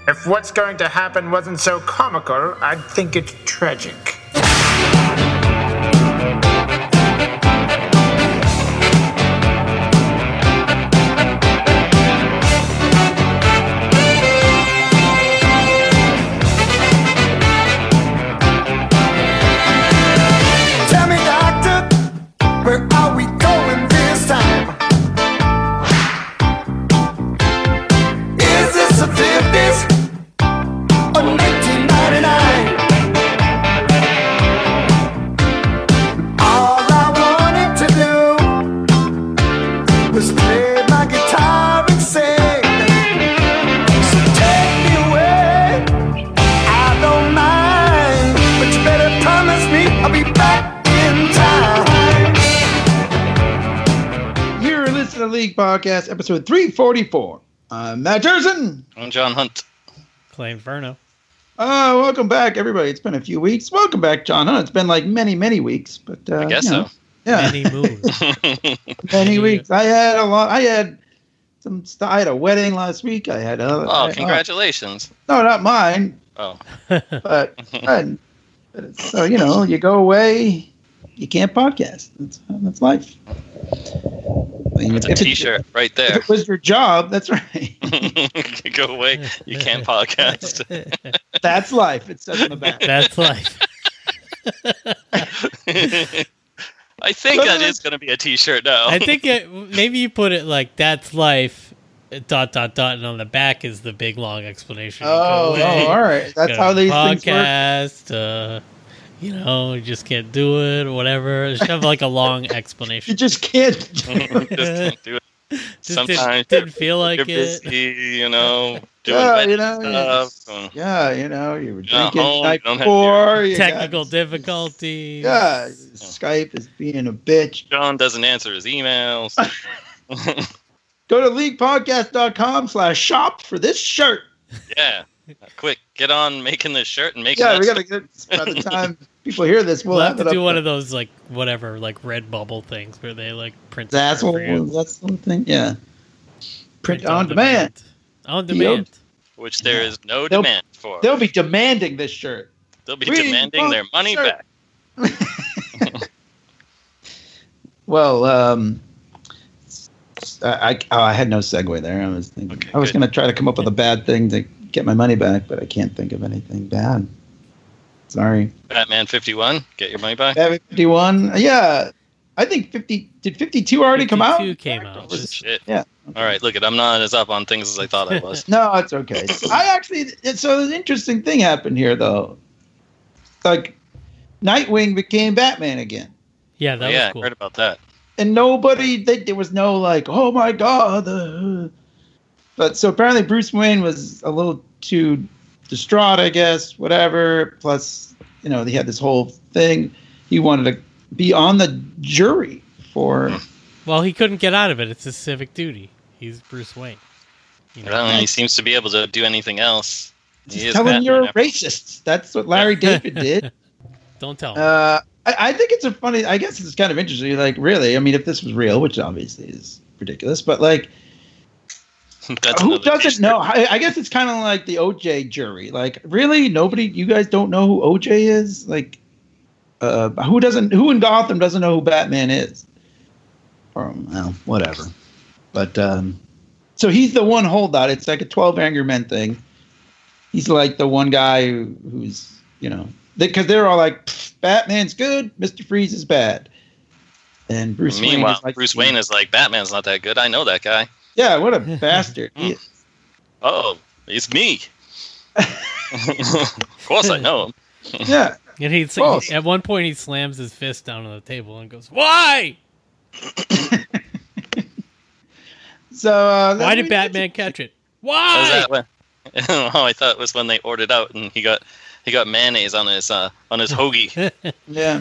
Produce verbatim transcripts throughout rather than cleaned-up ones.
If what's going to happen wasn't so comical, I'd think it's tragic. Tell me, doctor, where are we going this time? Is this the fifties or nineteen ninety-nine? All I wanted to do was play my guitar and sing. So take me away, I don't mind, but you better promise me I'll be back in time. You're listening to the League Podcast, episode three forty-four. I'm Matt Jerson. I'm John Hunt. Clay Inferno. Uh, welcome back, everybody. It's been a few weeks. Welcome back, John Hunt. It's been like many, many weeks, but uh, I guess you know, so. Yeah, Many moves. many weeks. I had a lot. I had some. st- I had a wedding last week. I had. Uh, Oh, I- congratulations. no, not mine, Oh, but, but it's, so you know, you go away, you can't podcast. That's that's life. I mean, it's a if it- t-shirt right If there. it was your job, that's right. Go away. You can't podcast. That's life. It says on the back. That's life. I think that is going to be a t-shirt now. I think it, maybe you put it like that's life. Dot dot dot, and on the back is the big long explanation. Oh, Go away, oh, all right. That's go how to these things work. podcast. Uh, you know, you just can't do it or whatever. Just have like a long You explanation. just can't. Just can't do it. Just Sometimes didn't, didn't feel like you're it. busy, you know, doing Yeah, wedding you know, stuff. yeah. Yeah, you know, you were You're not drinking home, the night you don't have before. you Technical got- difficulties. Yeah, Skype is being a bitch. John doesn't answer his emails. Go to leaguepodcast.com slash shop for this shirt. Yeah. Quick, get on making this shirt and making Yeah, that we gotta stuff. get. By the time people hear this, we'll, We'll have, have it to do up one there. of those like whatever, like Redbubble things where they like print. That's it what. for you. That's the thing. Yeah. Print on demand. On demand. Which there is no They'll- demand for. They'll be demanding this shirt. They'll be We demanding want their money shirt. back. Well, um, I, I, oh, I had no segue there. I was thinking, Okay, I was good. going to try to come up with a bad thing to get my money back, but I can't think of anything bad. Sorry. Batman fifty-one, get your money back. Batman fifty-one. Yeah, I think fifty. Did fifty-two already come out? fifty-two came out. Was it- Shit. Yeah. All right, look it. I'm not as up on things as I thought I was. No, it's okay. I actually. So an interesting thing happened here, though. Like, Nightwing became Batman again. Yeah, that yeah, was cool. I heard about that. And nobody, they, there was no like, oh my god. Uh. But so apparently Bruce Wayne was a little too distraught, I guess, whatever. Plus, you know, he had this whole thing. He wanted to be on the jury for. Well, he couldn't get out of it. It's his civic duty. He's Bruce Wayne. You I know? don't know, he seems to be able to do anything else. He Just is tell him Batman you're a after- racist. That's what Larry David did. Don't tell him. Uh, I, I think it's a funny. I guess it's kind of interesting. Like, really, I mean, if this was real, which obviously is ridiculous, but like, That's who another doesn't t-shirt. know? I, I guess it's kind of like the O J jury. Like, really, nobody. You guys don't know who O J is? Like, uh, who doesn't? Who in Gotham doesn't know who Batman is? Or well, whatever. But um, so he's the one holdout. It's like a twelve Angry Men thing. He's like the one guy who, who's you know because they're all like Batman's good, Mister Freeze is bad, and Bruce Wayne Meanwhile, is like Bruce Wayne is like, Batman's not that good. I know that guy. yeah, what a bastard. He is. Oh, it's me. Of course I know him. Yeah. and he oh. at one point he slams his fist down on the table and goes, "Why? So uh, Why that- did Batman catch it? Was Why?" that when? Oh, I thought it was when they ordered out and he got he got mayonnaise on his uh, on his hoagie. Yeah.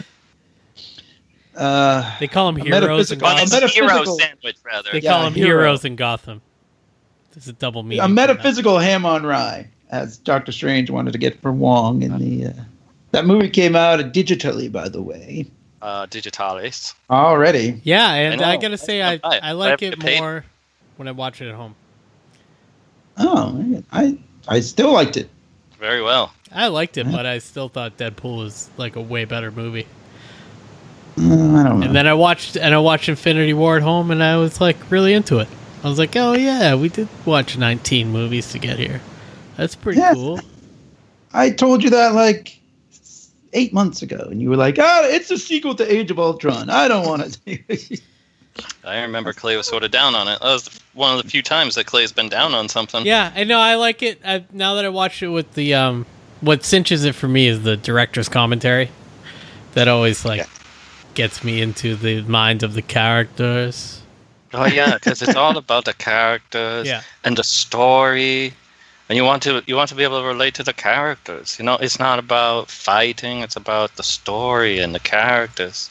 Uh, They call him A heroes in metaphysical- On a his Gotham. hero metaphysical- sandwich, rather. They Yeah, call him hero. heroes in Gotham. There's a double meaning. a to that. metaphysical ham on rye, as Doctor Strange wanted to get for Wong in the. Uh, that movie came out digitally, by the way, Uh, Digitalis. already. Yeah, and I I, know. gotta say, I I buy it. I I like have it to pay. more when I watch it at home. Oh, I I still liked it. Very well. I liked it, Yeah. but I still thought Deadpool was like a way better movie. Uh, I don't know. And then I watched and I watched Infinity War at home, and I was like really into it. I was like, oh yeah, we did watch nineteen movies to get here. That's pretty Yeah. cool. I told you that like eight months ago, and you were like, "Oh, it's a sequel to Age of Ultron. I don't want it." I remember Clay was sort of down on it. That was one of the few times that Clay's been down on something. Yeah, I know. I like it. I, now that I watched it with the um, what cinches it for me is the director's commentary. That always like Yeah. gets me into the mind of the characters. Oh yeah, because it's all about the characters Yeah. and the story, and you want to you want to be able to relate to the characters. You know, it's not about fighting; it's about the story and the characters.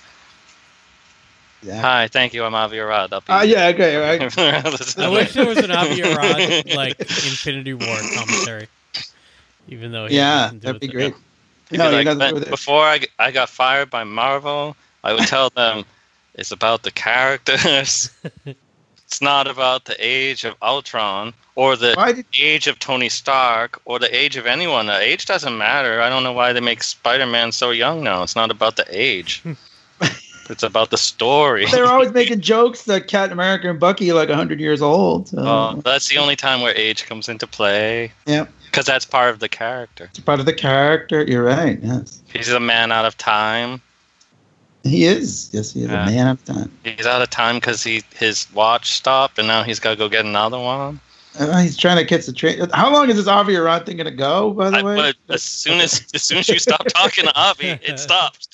Yeah. Hi, thank you. I'm Avi Arad. I'll be- Uh, yeah. Okay. Right. I wish there was an Avi Arad like Infinity War commentary. Even though he Yeah, doesn't do that'd it be there. great. He'd No, be you like, got "When- to go there. before I, g- I got fired by Marvel, I would tell them it's about the characters. It's not about the age of Ultron or the Why did age of Tony Stark or the age of anyone. The age doesn't matter. I don't know why they make Spider-Man so young now. It's not about the age. It's about the story. they're always making jokes that Captain America and Bucky are like a hundred years old? So, Uh, that's the only time where age comes into play. yeah, Because that's part of the character. it's part of the character. You're right. Yes, He's a man out of time. he is. Yes, he is Yeah. a man of time. He's out of time because he his watch stopped, and now he's got to go get another one. Uh, he's trying to catch the train. How long is this Avi Arad thing going to go? By the I, way, but as soon as as soon as you stop talking to Avi, it stops.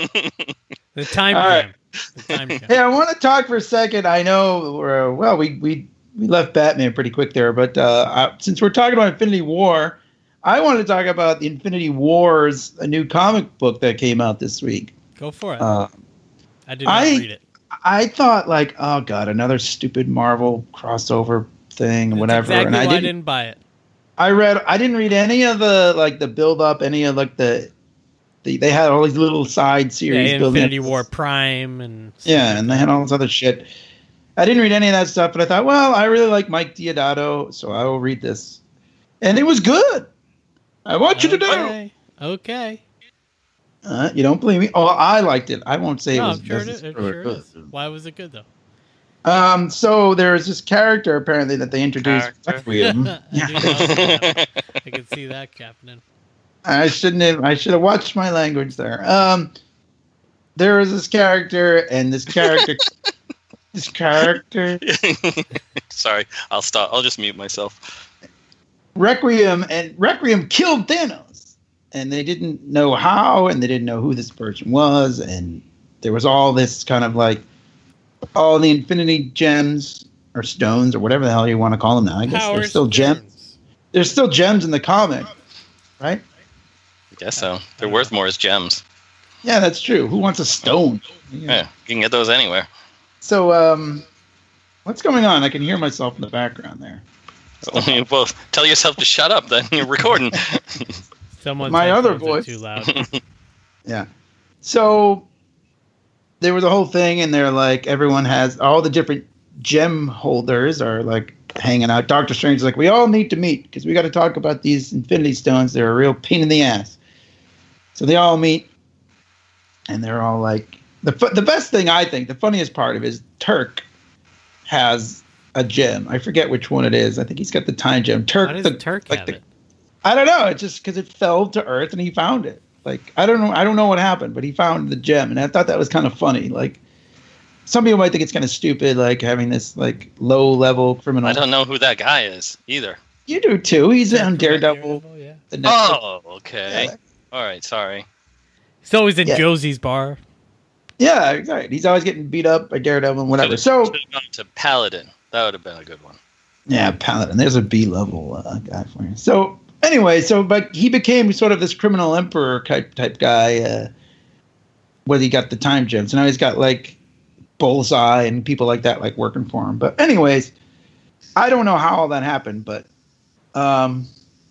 The time All jam. right. The time jam. Hey, I want to talk for a second. I know we're well, we we we left Batman pretty quick there, but uh, I, since we're talking about Infinity War, I wanted to talk about the Infinity Wars, a new comic book that came out this week. Go for it. Uh, I did not I- read it. I thought like, oh god, another stupid Marvel crossover thing, That's whatever. exactly and I why I didn't, didn't buy it. I read, I didn't read any of the like the build up, any of like the, the they had all these little side Yeah, series. building Infinity up- War Prime and stuff Yeah, like and they that. had all this other shit. I didn't read any of that stuff, but I thought, well, I really like Mike Diodato, so I will read this. And it was good. I want you to know. Okay. Okay. Uh, you don't believe me? Oh, I liked it. I won't say No, it was I'm sure it is. necessarily I'm sure it good. is. Why was it good though? Um, so there's this character apparently that they introduced. Character. Requiem. I, Yeah. do know that. I can see that happening. I shouldn't have. I should have watched my language there. Um, there was this character, and this character, this character, Sorry, I'll stop. I'll just mute myself. Requiem, and Requiem killed Thanos, and they didn't know how, and they didn't know who this person was, and there was all this kind of like all the Infinity Gems or stones or whatever the hell you want to call them now. I guess Power they're still gems. Stearns. There's still gems in the comic, right? I guess so. They're worth more as gems. Yeah, that's true. Who wants a stone? Yeah, you can get those anywhere. So, um, what's going on? I can hear myself in the background there. Well, tell yourself to shut up. Then you're recording. Someone's My other headphones are voice. too loud. Yeah. So there was a whole thing, and they're like, everyone has all the different gem holders are like hanging out. Doctor Strange is like, we all need to meet because we got to talk about these Infinity Stones. They're a real pain in the ass. So they all meet, and they're all like, the fu- the best thing I think, the funniest part of it is Turk has a gem. I forget which one it is. I think he's got the time gem. Turk, How does the, Turk like have the- it? I don't know. It's just because it fell to Earth and he found it. Like I don't know. I don't know what happened, but he found the gem, and I thought that was kind of funny. Like some people might think it's kind of stupid, like having this like low level criminal. I don't know who that guy is either. You do too. He's on Turk from Daredevil. yeah. The Netflix- Oh, okay. Yeah. All right. Sorry. He's always in Yeah. Josie's bar. Yeah, exactly. He's always getting beat up by Daredevil and whatever. Should've- So should've gone to Paladin. That would have been a good one. yeah, Paladin. There's a B level uh, guy for you. So anyway, so but he became sort of this criminal emperor type type guy. Uh, where he got the time gems. Now he's got like Bullseye and people like that like working for him. But anyways, I don't know how all that happened, but um,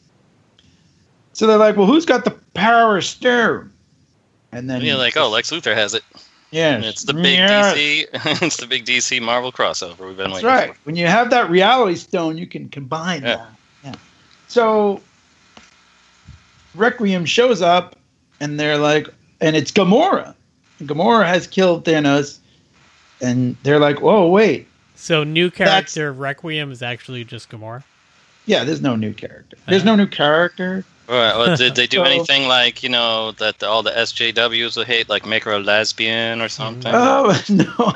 so they're like, well, who's got the power stone? And then And you're like, oh, Lex Luthor has it. yeah, And it's the big yeah. D C. It's the big D C Marvel crossover we've been That's waiting right. for. When you have that reality stone, you can combine Yeah. that. Yeah. So Requiem shows up, and they're like, and it's Gamora. And Gamora has killed Thanos, and they're like, whoa, wait. So new character Requiem is actually just Gamora? Yeah, there's no new character. There's no new character. Right. Well, did they do So- anything like, you know, that the, all the S J Ws would hate, like make her a lesbian or something? Oh, no.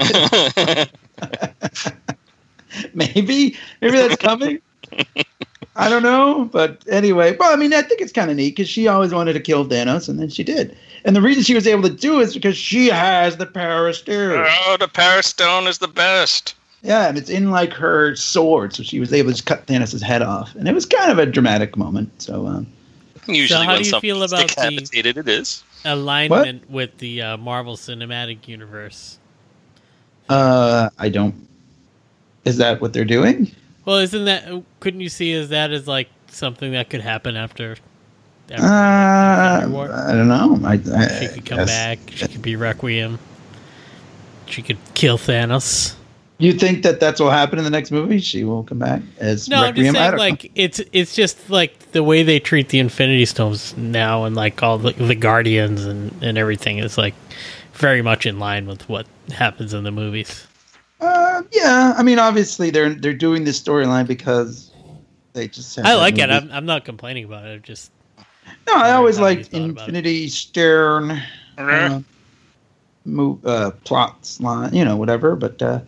Maybe. Maybe that's coming. I don't know. But anyway, well, I mean, I think it's kind of neat because she always wanted to kill Thanos, and then she did. And the reason she was able to do it is because she has the Power of Stone. Oh, the Power Stone is the best. Yeah, and it's in like her sword, so she was able to just cut Thanos' head off. And it was kind of a dramatic moment. So, um, Usually how when do you feel someone's about the- decapitated, it is. Alignment with the uh, Marvel Cinematic Universe. uh, I don't. Is that what they're doing? Well, isn't that? Couldn't you see as that as like something that could happen after? after Uh, Infinity War? I don't know. I, I, She could come guess- back. She could be Requiem. She could kill Thanos. You think that that's what will happen in the next movie? She will come back as No, I'm Requiem? just I saying, don't like it's it's just like the way they treat the Infinity Stones now, and like all the, the Guardians and and everything is like very much in line with what happens in the movies. know. Uh, yeah, I mean, obviously they're they're doing this storyline because they just. Have I that like it. movie. I'm I'm not complaining about it. I'm just No, I always How you liked thought about it. Infinity Stone uh, move, uh, plots line, you know, whatever. But uh,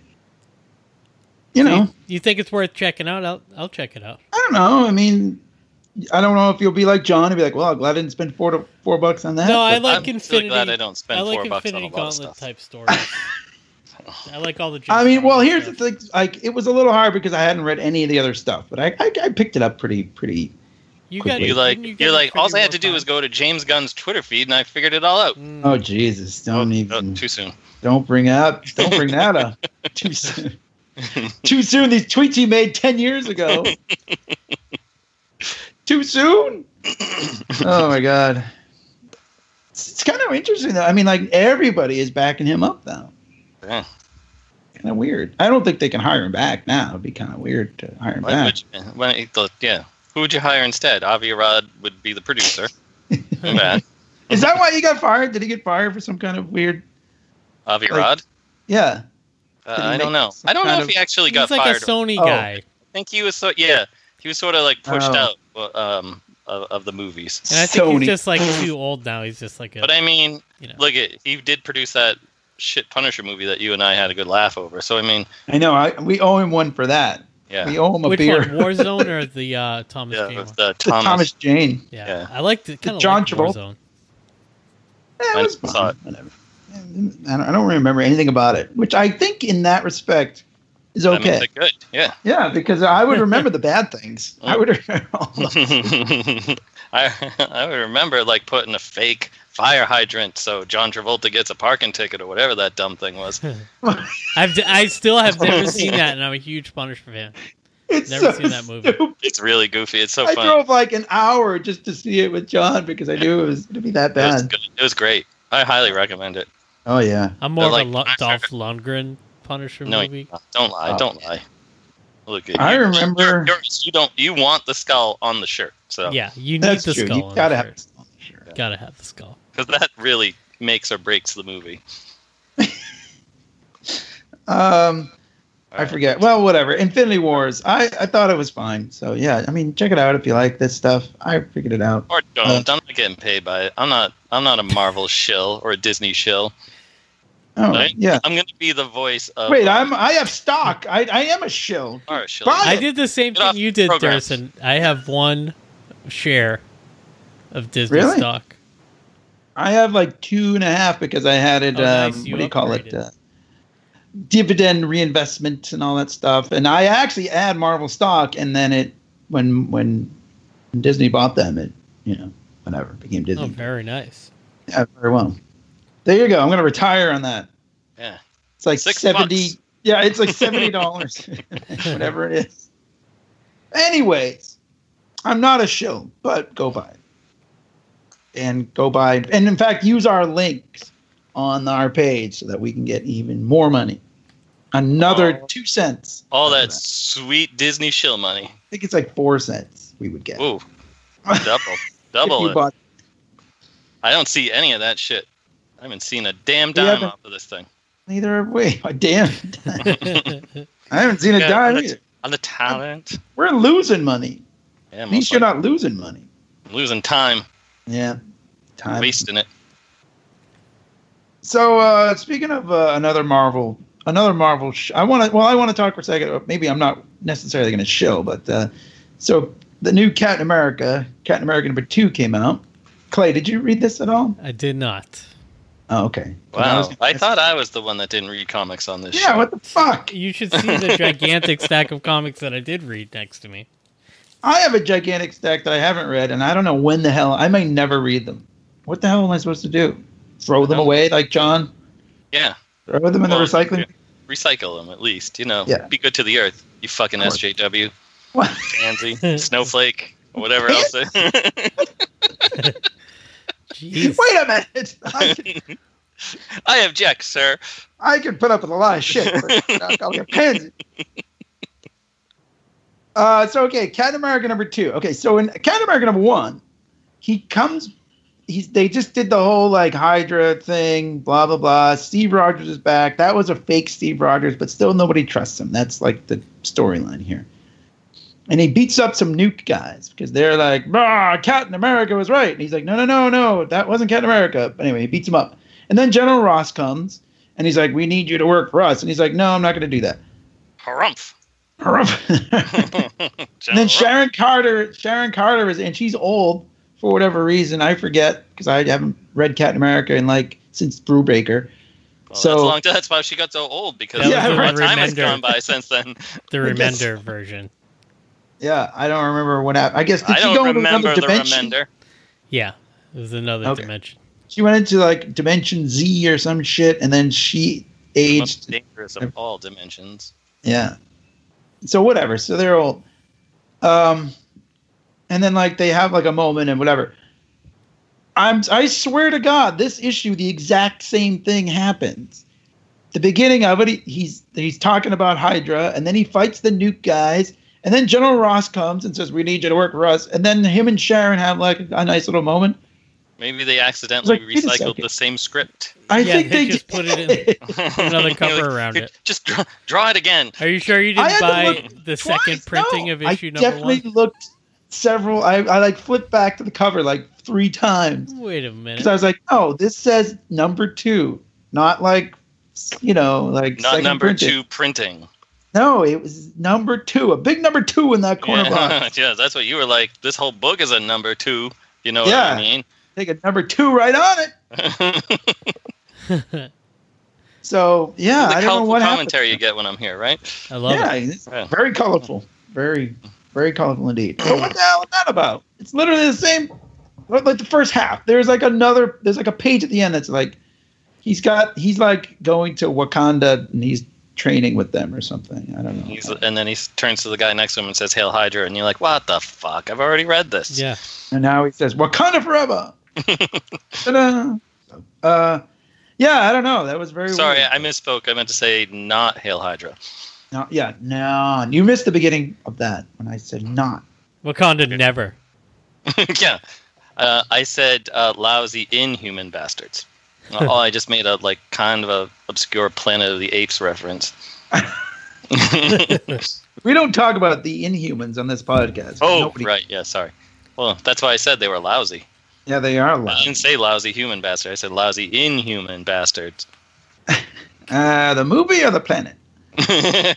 you So know, you, you think it's worth checking out? I'll I'll check it out. I don't know. I mean, I don't know if you'll be like John and be like, "Well, I'm glad I didn't spend four to four bucks on that." No, I but- like I'm really Infinity. glad I don't spend I like four bucks on a Infinity lot of Gauntlet stuff. type stories. I like all the. I mean, James well, Bond here's the stuff. thing. Like, it was a little hard because I hadn't read any of the other stuff, but I I, I picked it up pretty pretty. You quickly. got You like, didn't you you're get like, all Infinity I had War to do was five? go to James Gunn's Twitter feed, and I figured it all out. Mm. Oh Jesus! Don't Oh, even. oh, too soon. Don't bring up. Don't bring that up. Too soon. Too soon. These tweets he made ten years ago. Too soon. Oh my god. It's, it's kind of interesting though. I mean, like everybody is backing him up now. Yeah. Kind of weird. I don't think they can hire him back now. It'd be kind of weird to hire him Why back. would you, when it- the- yeah. Who would you hire instead? Avi Arad would be the producer. Bad. Is that why he got fired? Did he get fired for some kind of weird? Avi Like, Arad? Yeah. Uh, did he I don't make know. some I don't know kind if of- he actually He's got like fired. a Sony Oh. guy, I think he was so yeah. He was sort of like pushed Oh. out um, of, of the movies. and I think Sony. he's just like too old now. He's just like a. But I mean, you know. look at he did produce that shit Punisher movie that you and I had a good laugh over. So I mean, I know. I, we owe him one for that. yeah, We owe him a Which beer. one, Warzone or the uh, Thomas yeah, Jane with one? the The Thomas. Thomas Jane. Yeah. yeah. I like the kind of John like Travolta. Warzone. Eh, I it was saw fun. it. Whatever. I don't, I don't remember anything about it, which I think in that respect is I mean, okay. they're good. Yeah. Yeah, because I would remember the bad things. I would remember all those. I I would remember like putting a fake fire hydrant so John Travolta gets a parking ticket or whatever that dumb thing was. I've d- I still have never seen that, and I'm a huge Punisher fan. It's Never so seen that movie. stupid. It's really goofy. It's so I fun. drove like an hour just to see it with John because I knew it was going to be that It was bad. good. It was great. I highly recommend it. Oh yeah. I'm more But, of a like, Lo- I- Dolph Lundgren Punisher No, movie. you- don't lie. Oh. Don't lie. Look, I you- remember- you're- you're- you don't. You want the skull on the shirt, so Yeah, you need That's the true. skull. You on gotta the have shirt. this on the shirt. Gotta have the skull. because that really makes or breaks the movie. Um, I Alright. forget. Well, whatever. Infinity Wars. I, I thought it was fine. So yeah, I mean, check it out if you like this stuff. I figured it out. Or don't. Uh, I'm not getting paid by it. I'm not. I'm not a Marvel shill or a Disney shill. Oh Right? yeah. I'm going to be the voice of. Wait, I'm I have stock. I I am a shill. Or a shill. Buy I it. did the same Get off thing you the did, program. Thurston. I have one share of Disney Really? stock. I have like two and a half because I had it. Oh, um, nice. You what do you call it? upgraded. Uh, dividend reinvestment and all that stuff. And I actually had Marvel stock, and then it when when Disney bought them, it you know whatever became Disney. Oh, very nice. Yeah, very well. There you go. I'm going to retire on that. Yeah. It's like Six seventy. bucks. Yeah, it's like seventy dollars, whatever it is. Anyways, I'm not a shill, but go buy it, and go buy, and in fact, use our links on our page so that we can get even more money. Another Oh. two cents. All out of that sweet Disney shill money. I think it's like four cents. we would get. Ooh, double, If double you it. bought- I don't see any of that shit. I haven't seen a damn We dime haven't- off of this thing. Neither have we. Oh, damn. I haven't seen a Yeah, dime on, either. the, on the talent. We're losing money. Yeah, At most least you're likely. not losing money. losing time, Yeah. Time. wasting it. So uh, speaking of uh, another Marvel, another Marvel, sh- I want to. Well, I want to talk for a second. Maybe I'm not necessarily going to show, but uh, so the new Captain America, Captain America number two came out. Clay, did you read this at all? I did not. Oh, okay. Wow, was- I thought I was the one that didn't read comics on this Yeah. show. What the fuck? You should see the gigantic stack of comics that I did read next to me. I have a gigantic stack that I haven't read, and I don't know when the hell I may never read them. What the hell am I supposed to do? Throw them No. away like John? Yeah, Throw them in Well, the recycling? yeah. Recycle them at least. You know, Yeah. be good to the earth. You fucking Of course. S J W, What? pansy, snowflake, or whatever else. Jeez. Wait a minute. I can, I object, sir. I can put up with a lot of shit. But I'll get pansy. Uh, so okay, Captain America number two. Okay, so in Captain America number one, he comes. He's they just did the whole like Hydra thing, blah blah blah. Steve Rogers is back. That was a fake Steve Rogers, but still nobody trusts him. That's like the storyline here. And he beats up some nuke guys because they're like, "Ah, Captain America was right." And he's like, "No, no, no, no, that wasn't Captain America." But anyway, he beats him up. And then General Ross comes and he's like, "We need you to work for us." And he's like, "No, I'm not going to do that." Harumph. and then Sharon Carter, Sharon Carter is, and she's old for whatever reason. I forget because I haven't read Captain America in like since Brubaker. Well, so that's, a long time. That's why she got so old because That was a the lot of time has Remender. gone by since then. The I guess- Remender version. Yeah, I don't remember what happened. I guess did I she don't go into remember another the dimension? Remender. Yeah, it was another Okay. dimension. She went into like Dimension Z or some shit, and then she Most aged. dangerous of all dimensions. Yeah. So whatever. So they're old. Um, and then like they have like a moment and whatever. I'm I swear to God, this issue the exact same thing happens. The beginning of it, he, he's he's talking about Hydra, and then he fights the nuke guys, and then General Ross comes and says, "We need you to work for us." And then him and Sharon have like a nice little moment. Maybe they accidentally Like, wait a recycled second. the same script. I Yeah, think they they, just did. put it in- Another cover around it. Just draw, draw it again. Are you sure you I didn't had to buy look the twice. second printing No, of issue I number definitely one? looked several. I, I like flipped back to the cover like three times Wait a minute. because I was like, "Oh, this says number two, not like you know, like Not second number printed." two printing. No, it was number two, a big number two in that corner Yeah, box. yeah, that's what you were like. This whole book is a number two. You know Yeah. what I mean? Take a number two right on it. So yeah, the I don't know colorful what happened. commentary you get when I'm here, right? I love Yeah, it. it's Yeah. very colorful, very, very colorful indeed. But what the hell is that about? It's literally the same. Like the first half, there's like another. There's like a page at the end that's like, he's got. He's like going to Wakanda and he's training with them or something. I don't know. He's, and then he s- turns to the guy next to him and says, "Hail Hydra," and you're like, "What the fuck? I've already read this." Yeah. And now he says Wakanda forever. Ta-da. Uh, yeah, I don't know. That was very Sorry, weird. I misspoke. I meant to say not Hail Hydra. No, yeah, no, you missed the beginning of that when I said not. Wakanda never. yeah, uh, I said uh, lousy inhuman bastards. oh, I just made a like kind of a obscure Planet of the Apes reference. We don't talk about the Inhumans on this podcast. oh, Nobody- right. Yeah, sorry. Well, that's why I said they were lousy. Yeah, they are I loud. didn't say lousy human bastard. I said lousy inhuman bastards. Uh, the movie or the planet? I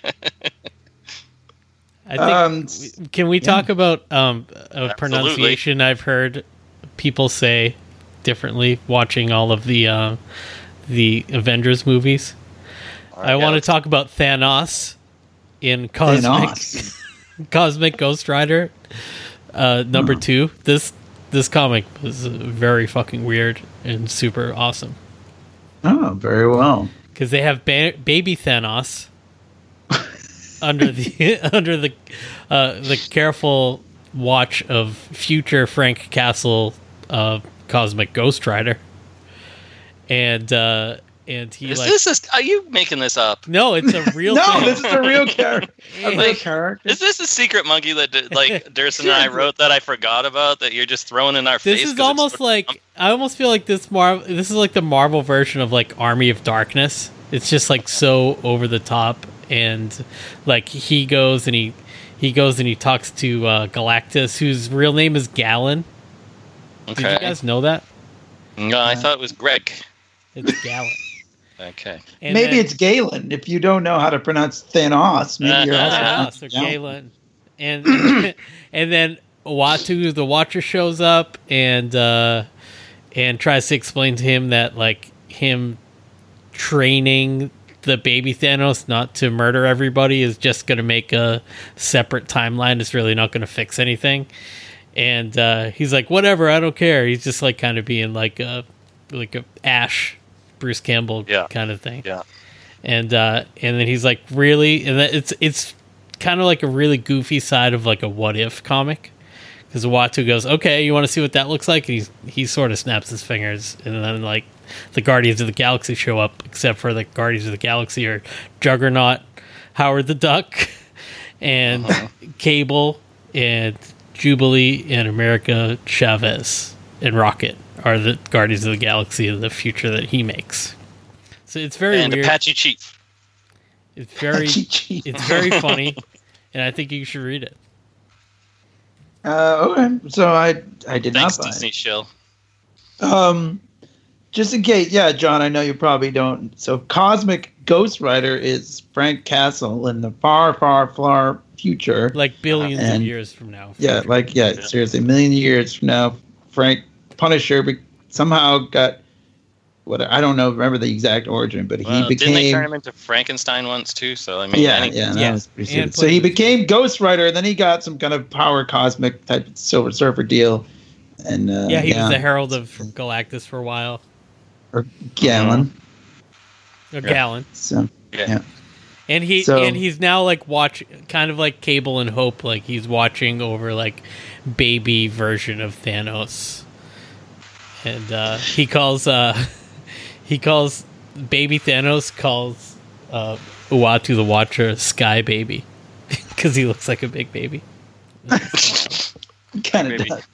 think. Um, Can we yeah. talk about um, a Absolutely. pronunciation I've heard people say differently watching all of the uh, the Avengers movies? I want to talk about Thanos in Cosmic Thanos. Cosmic Ghost Rider uh, number Huh. two. This this comic was very fucking weird and super awesome Oh, very well. because they have ba- baby Thanos under the under the uh, the careful watch of future Frank Castle uh, Cosmic Ghost Rider, and uh, and he Is like this? A, are you making this up? no, it's a real No, thing. this is a real character. A And- real character. Is this a secret monkey that like Durst and I Seriously. wrote that I forgot about that you're just throwing in our This face? is 'cause it's almost so- like I almost feel like this Mar this is like the Marvel version of like Army of Darkness. It's just like so over the top, and like he goes and he he goes and he talks to uh, Galactus, whose real name is Galen. Did Okay. you guys know that? No, I thought it was Greg. It's Galen. Okay. And Maybe then- it's Galen. If you don't know how to pronounce Thanos, maybe you're also Thanos or Galen. Galen. And and then Uatu the Watcher shows up and uh, and tries to explain to him that like him training the baby Thanos not to murder everybody is just going to make a separate timeline. It's really not going to fix anything. And uh, he's like, whatever, I don't care. He's just like kind of being like a like a Ash, Bruce Campbell Yeah. kind of thing. Yeah. And uh, and then he's like, really? And that it's it's kind of like a really goofy side of like a what if comic. Because Uatu goes, okay, you want to see what that looks like? And he's, he sort of snaps his fingers. And then, like, the Guardians of the Galaxy show up, except for the Guardians of the Galaxy are Juggernaut, Howard the Duck, and Uh-huh. Cable, and Jubilee, and America Chavez, and Rocket are the Guardians of the Galaxy of the future that he makes. So it's very And weird. Apache Chief. It's very, Chi-chi. it's very funny, and I think you should read it. Uh, okay, so I I did Thanks, not buy Disney Shill. it. Um, just in case, yeah, John, I know you probably don't. So, Cosmic Ghost Rider is Frank Castle in the far, far, far future. Like billions of And- years from now. Yeah, like yeah, Yeah. seriously, a million years from now, Frank Punisher be- somehow got what I don't know, remember the exact origin, but Well, he didn't they became turn him into Frankenstein once too? So I mean, yeah, any- yeah, that Yeah. was pretty And stupid. So he put- became Ghost Rider, and then he got some kind of power cosmic type Silver Surfer deal, and uh, Yeah, he was the herald of Galactus for a while. or Gallon. A Gallon. So Yeah. yeah. And he So- and he's now like watch kind of like Cable and Hope, like he's watching over like baby version of Thanos. And uh he calls uh he calls baby Thanos calls uh Uatu the Watcher Sky Baby. Because he looks like a big baby. kind of Maybe. does.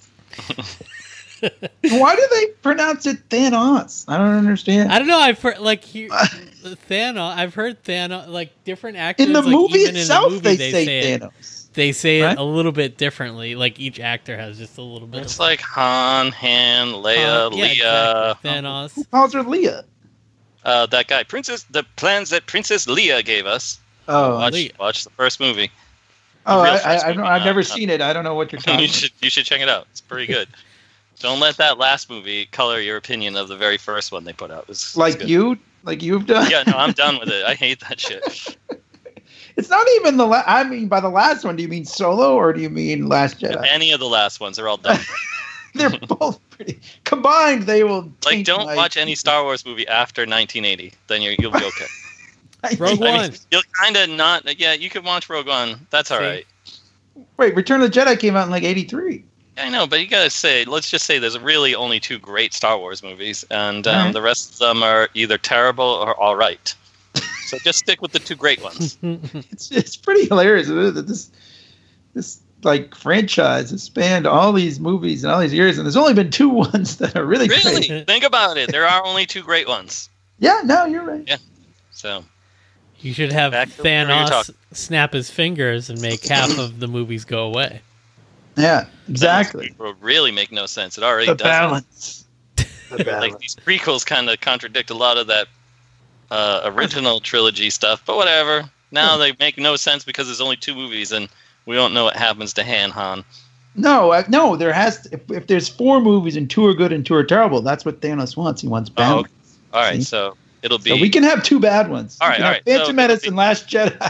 Why do they pronounce it Thanos? I don't understand. I don't know, I've heard like he, Thanos I've heard Thanos like different actors in the like, movie even itself, in the movie, they, say it. Thanos. They say Right? it a little bit differently. Like each actor has just a little bit. It's of, like Han, Han, Leia, Uh, yeah, Leah, exactly. Thanos. Who calls her Leah? uh, that guy, Princess. The plans that Princess Leia gave us. Oh, Watch, Leia. watch the first movie. oh, real I, first I, I, movie, I've not- never not- seen it. I don't know what you're talking. you about. should you should check it out. It's pretty good. Don't let that last movie color your opinion of the very first one they put out. It was, it was Like good. you, like you've done. Yeah, no, I'm done with it. I hate that shit. It's not even the. La- I mean, by the last one, do you mean Solo or do you mean Last Jedi? Any of the last ones are all done. They're both pretty combined. They will Like, taint don't my- watch any Star Wars movie after nineteen eighty. Then you're, you'll be okay. Rogue I One. mean, you'll kind of not. Yeah, you could watch Rogue One. That's all See? right. Wait, Return of the Jedi came out in like eighty-three. I know, but you gotta say, let's just say there's really only two great Star Wars movies, and um, Alright. the rest of them are either terrible or all right. So just stick with the two great ones. It's it's pretty hilarious isn't it, that this this like franchise has spanned all these movies and all these years, and there's only been two ones that are really, Really, great. think about it. There are only two great ones. Yeah, no, you're right. So You should have Back to where you're Thanos talking. snap his fingers and make half of the movies go away. Yeah, exactly. It would really make no sense. It already The does. balance. The Like balance. these prequels kind of contradict a lot of that uh, original trilogy stuff, but whatever. Now they make no sense because there's only two movies, and we don't know what happens to Han Han. No, I, no, there has to, if, if there's four movies and two are good and two are terrible, that's what Thanos wants. He wants Oh, balance. all right, See? so it'll be. So we can have two bad ones. All We right, can all have right, so Phantom Menace it'll and Last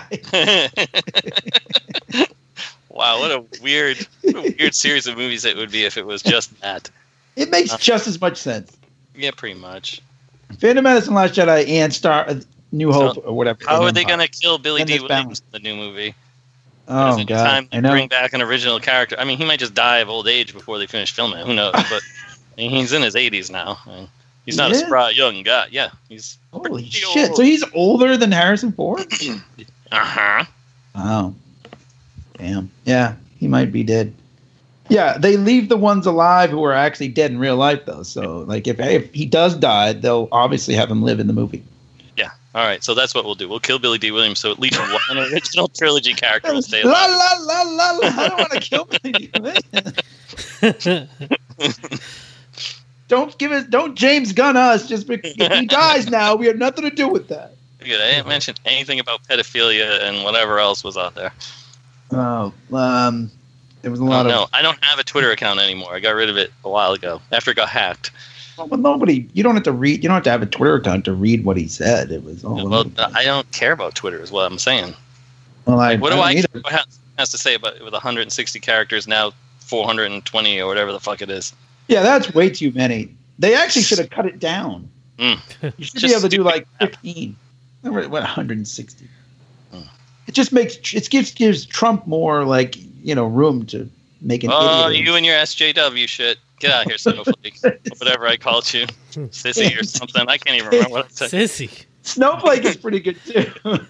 Jedi. Wow, what a weird, what a weird series of movies it would be if it was just that. It makes Uh, just as much sense. Yeah, pretty much. Phantom Menace and Last Jedi and Star uh, New So, Hope or whatever. How and are they Empire. going to kill Billy Then D. there's Williams balance. in the new movie? Oh Any god, time I to know. bring back an original character. I mean, he might just die of old age before they finish filming it. Who knows? But I mean, he's in his eighties now. I mean, He's He not is? a spry young guy. Yeah, he's Holy pretty shit! old. So he's older than Harrison Ford. Uh huh. Wow. Damn. Yeah, he might be dead. Yeah, they leave the ones alive who are actually dead in real life, though. So, like, if if he does die, they'll obviously have him live in the movie. Yeah. All right. So that's what we'll do. We'll kill Billy D. Williams. So at least one original trilogy character will stay La alive. la la la la! I don't want to kill Billy D. Williams. Don't give us, don't James Gunn us. Just because if he dies now, we have nothing to do with that. Good. I didn't mention anything about pedophilia and whatever else was out there. Oh, um, there was a Oh, lot no, of. I don't have a Twitter account anymore. I got rid of it a while ago after it got hacked. Well, nobody. You don't have to read. You don't have to have a Twitter account to read what he said. It was all. Well, over the place. I don't care about Twitter, is what I'm saying. Well, I, What do don't I either. what has, has to say about it with one hundred sixty characters now four hundred twenty or whatever the fuck it is? Yeah, that's way too many. They actually should have cut it down. Mm. You should Just be able to do stupid. like fifteen. What, one hundred sixty? Mm. It just makes it gives gives Trump more like you know room to make an Oh, idiot. you and your S J W shit. Get out of here, Snowflake. Whatever I called you. Sissy or something. I can't even remember what I said. Sissy. Snowflake is pretty good too.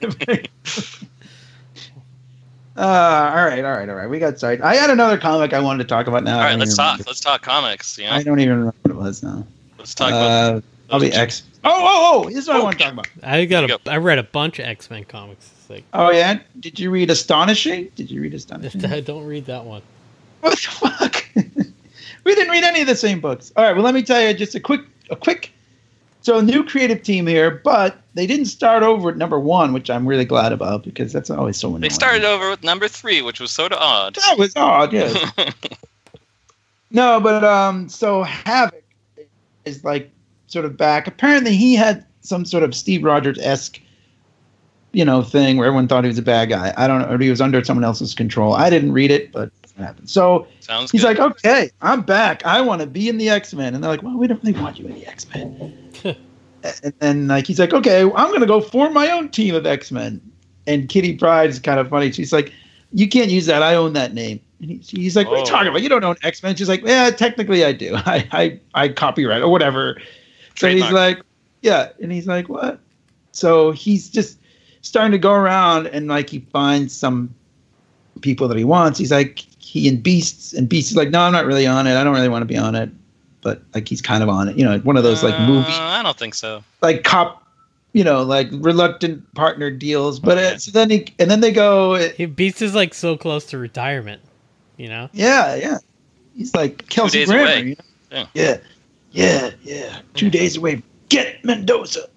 uh, all right, all right, all right. We got sorry. I had another comic I wanted to talk about now. All I right, don't let's even talk. remember. Let's talk comics. You know, I don't even remember what it was now. let's talk about. Uh, Probably X. Oh, oh, oh! This is what I want to talk about. I got There a. I read a bunch of X Men comics. It's like Oh yeah, did you read Astonishing? Did you read Astonishing? I don't read that one. What the fuck? We didn't read any of the same books. All right, well, let me tell you just a quick, a quick. So, a new creative team here, but they didn't start over at number one, which I'm really glad about because that's always so annoying. They started over with number three, which was sort of odd. That was odd, yeah. No, but um, so Havoc is like sort of back. Apparently, he had some sort of Steve Rogers esque, you know, thing where everyone thought he was a bad guy. I don't know, or he was under someone else's control. I didn't read it, but it happened. So Sounds he's good. like, okay, I'm back. I want to be in the X-Men. And they're like, well, we don't really want you in the X-Men. And then like he's like, okay, I'm gonna go form my own team of X-Men. And Kitty Pryde is kind of funny. She's like, you can't use that. I own that name. And he, he's like, what are you Oh. talking about? You don't own X-Men. She's like, yeah, technically I do. I I, I copyright or whatever. So he's Trademark. like, yeah. And he's like, what? So he's just starting to go around and like he finds some people that he wants. He's like, he and Beasts, and Beast is like, no, I'm not really on it. I don't really want to be on it. But like he's kind of on it. You know, one of those like Uh, movie I don't think so. like cop, you know, like reluctant partner deals. But Okay. uh, so then he and then they go, uh, He Beast is like so close to retirement. You know. yeah, yeah. He's like Kelsey days Grammer. away. You know? Yeah. yeah, yeah, yeah. Two days away. Get Mendoza.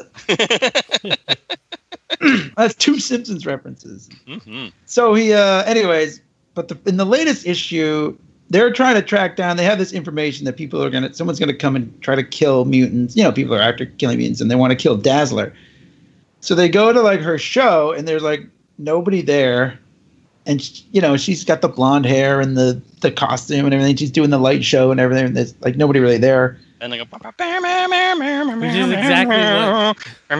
That's two Simpsons references. hmm So he, uh, anyways, but the, in the latest issue, they're trying to track down. They have this information that people are gonna, someone's gonna come and try to kill mutants. You know, people are after killing mutants, and they want to kill Dazzler. So they go to like her show, and there's like nobody there, and sh you know she's got the blonde hair and the the costume and everything. She's doing the light show and everything. And there's like nobody really there. And they go. Which is exactly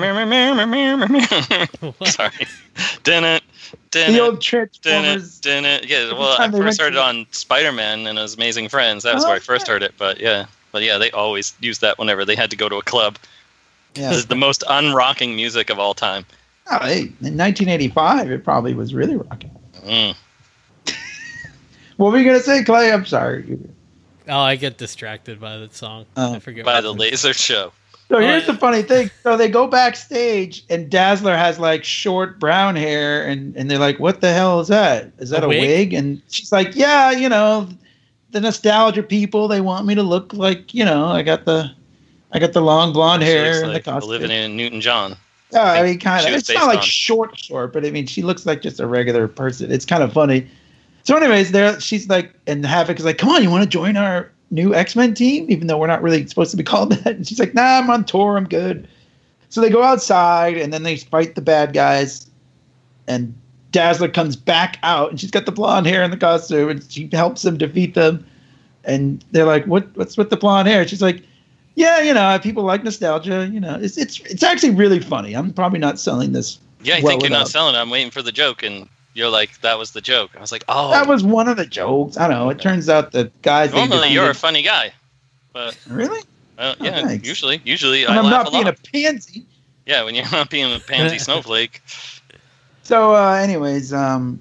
what. Sorry. Didn't. The Didn't. old Didn't. Transformers. Didn't. Yeah. Every Well, I time they first went heard it to- on Spider-Man and His Amazing Friends. That was Oh, where I first yeah. heard it. But yeah. But yeah, they always use that whenever they had to go to a club. Yeah. This is the most unrocking music of all time. Oh, hey, in nineteen eighty-five, it probably was really rocking. Mm. What were you gonna say, Clay? I'm sorry. Oh, I get distracted by that song. Oh. I forget. By what the it is. laser show. So Oh, here's yeah. the funny thing. So they go backstage, and Dazzler has like short brown hair, and, and they're like, "What the hell is that? Is that A a, wig?" wig?" And she's like, "Yeah, you know, the nostalgia people. They want me to look like, you know, I got the, I got the long blonde She hair looks and like the costume." living in Newton John. Yeah, I mean, kind she of. was It's not based like on. short, short, but I mean, she looks like just a regular person. It's kind of funny. So, anyways, there she's like, and Havoc is like, "Come on, you want to join our new X-Men team?" Even though we're not really supposed to be called that. And she's like, "Nah, I'm on tour. I'm good." So they go outside, and then they fight the bad guys. And Dazzler comes back out, and she's got the blonde hair and the costume, and she helps them defeat them. And they're like, "What? What's with the blonde hair?" She's like, "Yeah, you know, people like nostalgia. You know, it's it's it's actually really funny. I'm probably not selling this. Yeah, I well think you're not enough. selling it. I'm waiting for the joke, and you're like, that was the joke. I was like, oh. That was one of the jokes. I don't know. It turns out that guys. they Normally, you're a defeated- funny guy. But really. Uh, yeah, Oh, thanks. usually, usually When I I'm laugh not a being lot. a pansy. Yeah, when you're not being a pansy snowflake. So, uh, anyways, um,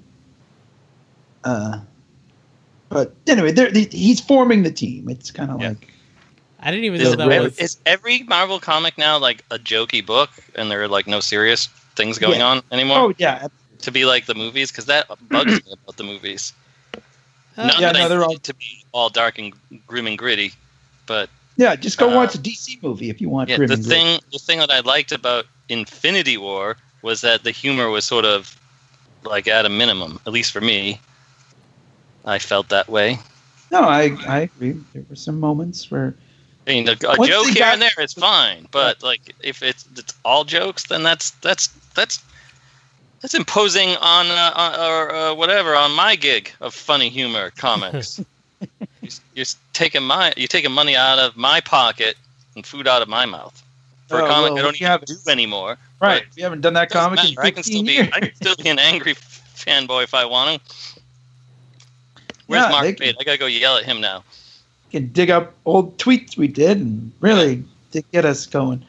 uh, but anyway, they're, they, he's forming the team. It's kind of Yeah. like I didn't even Is, know that really- was. is every Marvel comic now like a jokey book, and there are like no serious things going Yeah. on anymore? oh yeah, To be like the movies, because that bugs me about the movies. Uh, Not yeah, that no, I they're need all- it to be all dark and grim and gritty, but yeah. Just go Uh, watch a D C movie if you want. yeah, grim the and gritty. thing the thing that I liked about Infinity War was that the humor was sort of like at a minimum, at least for me. I felt that way. No, I I agree. There were some moments where I mean, a, a Once joke they here got- and there is fine, but like if it's it's all jokes, then that's that's that's that's imposing on uh, on- or uh, whatever on my gig of funny humor comics. you're, you're taking my you're taking money out of my pocket and food out of my mouth for Oh, a comic well, I don't you even haven't- do anymore. right, we haven't done that Doesn't comic in matter. I can still fifteen be years. I can still be an angry fanboy if I want to. Where's Yeah, Mark they Bate? I gotta go yell at him now. Can dig up old tweets we did and really to get us going.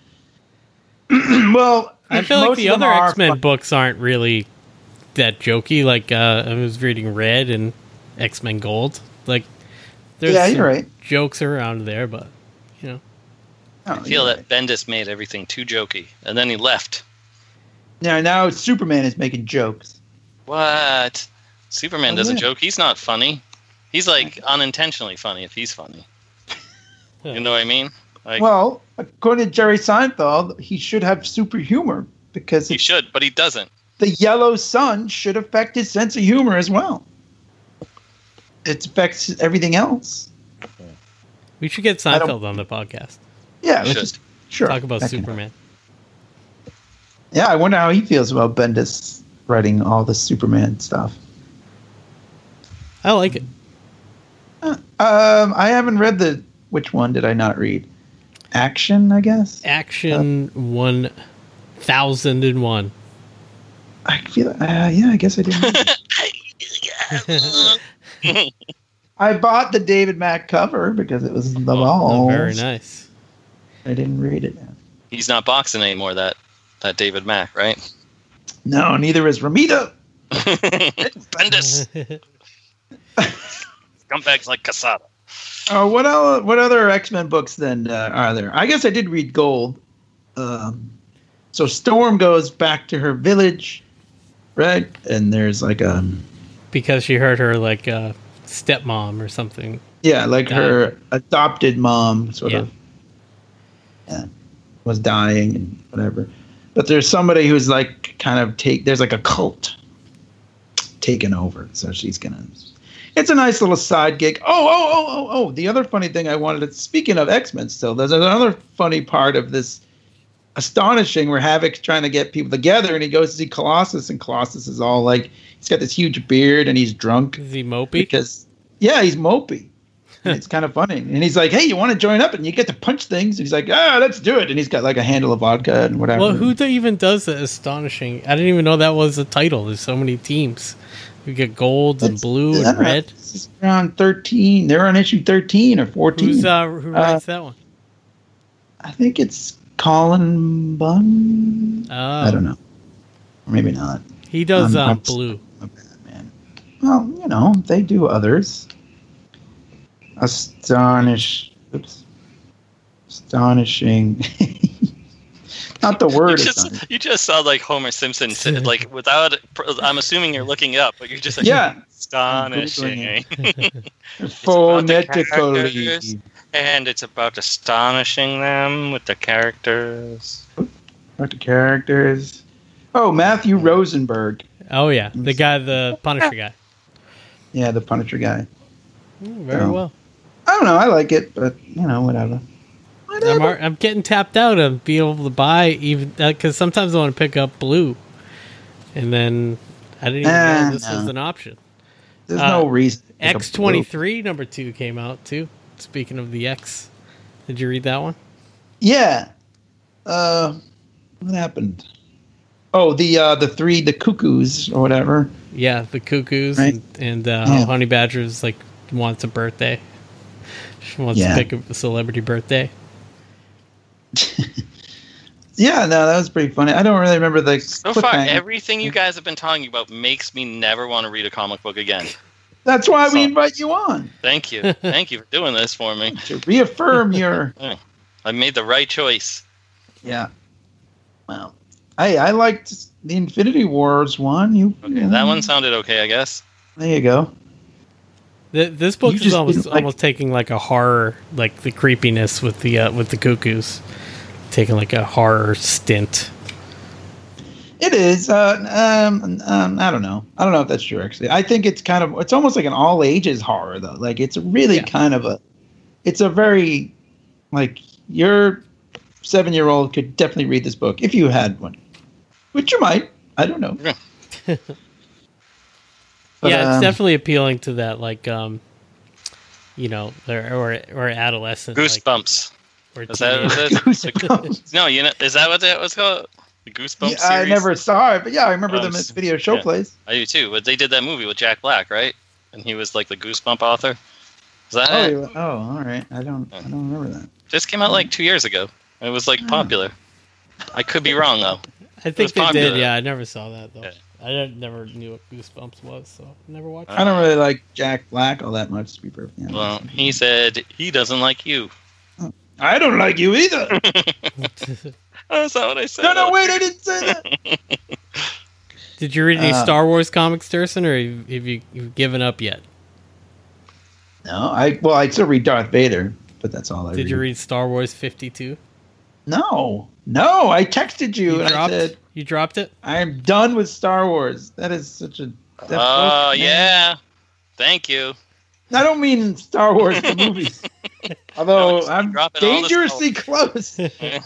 Well, I feel like most the of them other are X Men fun- books aren't really that jokey. Like uh, I was reading Red and X Men Gold. Like there's Yeah, some you're right. jokes around there, but you know, Oh, I feel you're that Bendis made everything too jokey, and then he left. Yeah, now Superman is making jokes. What? Superman Oh, doesn't yeah. joke. He's not funny. He's like unintentionally funny if he's funny. You know what I mean? Like Well, according to Jerry Seinfeld, he should have super humor because he it's, should, but he doesn't. the yellow sun should affect his sense of humor as well. It affects everything else. we should get I don't- Seinfeld on the podcast. Yeah, let's Should. just sure Talk about that can- Superman. Yeah, I wonder how he feels about Bendis writing all the Superman stuff. I like it. Um, I haven't read the. Which one did I not read? Action, I guess. Action one thousand and one. I feel. Uh, yeah, I guess I didn't. I bought the David Mack cover because it was the balls. Oh, very nice. I didn't read it. He's not boxing anymore. That that David Mack, right? No, neither is Ramita. Bendis. Scumbags like Casada. Oh, what el- What other X Men books then uh, are there? I guess I did read Gold. Um, so Storm goes back to her village, right? And there's like a Because she heard her like uh, stepmom or something. yeah, like Got her adopted mom sort Yeah. of yeah, was dying and whatever. But there's somebody who's like kind of take. There's like a cult taken over, so she's gonna. It's a nice little side gig. Oh, oh, oh, oh, oh! The other funny thing I wanted to. Speaking of X-Men, still, there's another funny part of this. Astonishing, where Havoc's trying to get people together, and he goes to see Colossus, and Colossus is all like, he's got this huge beard, and he's drunk Is he mopey? because, yeah, he's mopey. And it's kind of funny, and he's like, "Hey, you want to join up?" And you get to punch things. And he's like, "Ah, let's do it." And he's got like a handle of vodka and whatever. Well, who do- even does the astonishing? I didn't even know that was a title. There's so many teams. We get gold and It's- blue I and don't know, red. this is around thirteen. They're on issue thirteen or fourteen. Who's uh, who writes that one? I think it's Colin Bunn. Oh, I don't know. Or maybe not. He does I'm- um, I'm- blue. I'm a bad man. Well, you know, they do others. Astonish. Oops. Astonishing. Not the You word. just, astonishing. you just saw like Homer Simpson, sit- like without. I'm assuming you're looking it up, but you're just like, Yeah. astonishing. Phonetically. characters. And it's about astonishing them with the characters. What the characters? Oh, Matthew Rosenberg. Oh yeah, the guy, the Punisher guy. Yeah, the Punisher guy. Mm, very Oh. well. I don't know. I like it, but you know, whatever. I'm, Whatever. ar- I'm getting tapped out of being able to buy even because sometimes I want to pick up blue, and then I didn't even Ah, know this was no. an option. There's uh, no reason. to pick up X twenty-three number two came out too. Speaking of the X, did you read that one? blue. Yeah. Uh, what happened? Oh, the uh, the three, the cuckoos or whatever. Yeah, the cuckoos Right. and, and uh, Yeah. how Honey Badger's like wants a birthday. She wants Yeah. to pick a celebrity birthday. Yeah, no, that was pretty funny. I don't really remember the So far, cliffhanger. everything you guys have been talking about makes me never want to read a comic book again. That's why we So- invite you on, Thank you. Thank you for doing this for me. to reaffirm your. I made the right choice. Yeah. Well, I I liked the Infinity Wars one. You. Okay, that one sounded okay, I guess. There you go. Th- This book You is just almost didn't like- almost taking like a horror, like the creepiness with the uh, with the cuckoos, taking like a horror stint. It is. Uh, um, um, I don't know. I don't know if that's true. Actually, I think it's kind of. It's almost like an all ages horror, though. Like it's really Yeah. kind of a. It's a very, like your seven year old could definitely read this book if you had one, which you might. I don't know. Yeah. But, yeah, it's um, definitely appealing to that, like, um, you know, or or, or adolescent, Goosebumps. Like, or Is that, teenage- is that Goosebumps. no? You know, is that what that was called? The Goosebumps Yeah, I series. never saw it, but yeah, I remember Oh, them as s- video show yeah. plays. I do too. But they did that movie with Jack Black, right? And he was like the Goosebump author. Is that Oh, it? you- oh, all right. I don't. I don't remember that. Just came out like two years ago. It was like popular. I could be wrong though. I was think they popular. did. Yeah, I never saw that though. Yeah. I don't- never knew what Goosebumps was, so I never watched. I don't really like Jack Black all that much, to be perfectly honest. Well, he said he doesn't like you. I don't like you either. it. Oh, is that what I said? No, no, wait, I didn't say that. Did you read any Uh, Star Wars comics, Durson, or have have you you've given up yet? No, I well, I still read Darth Vader, but that's all I read. Did you read Star Wars fifty-two? No, no. I texted you, You and dropped. I said You dropped it. I'm done with Star Wars. That is such a. that Oh book, man. yeah. Thank you. I don't mean Star Wars the movies. Although No, it's I'm dropping all the dangerously close.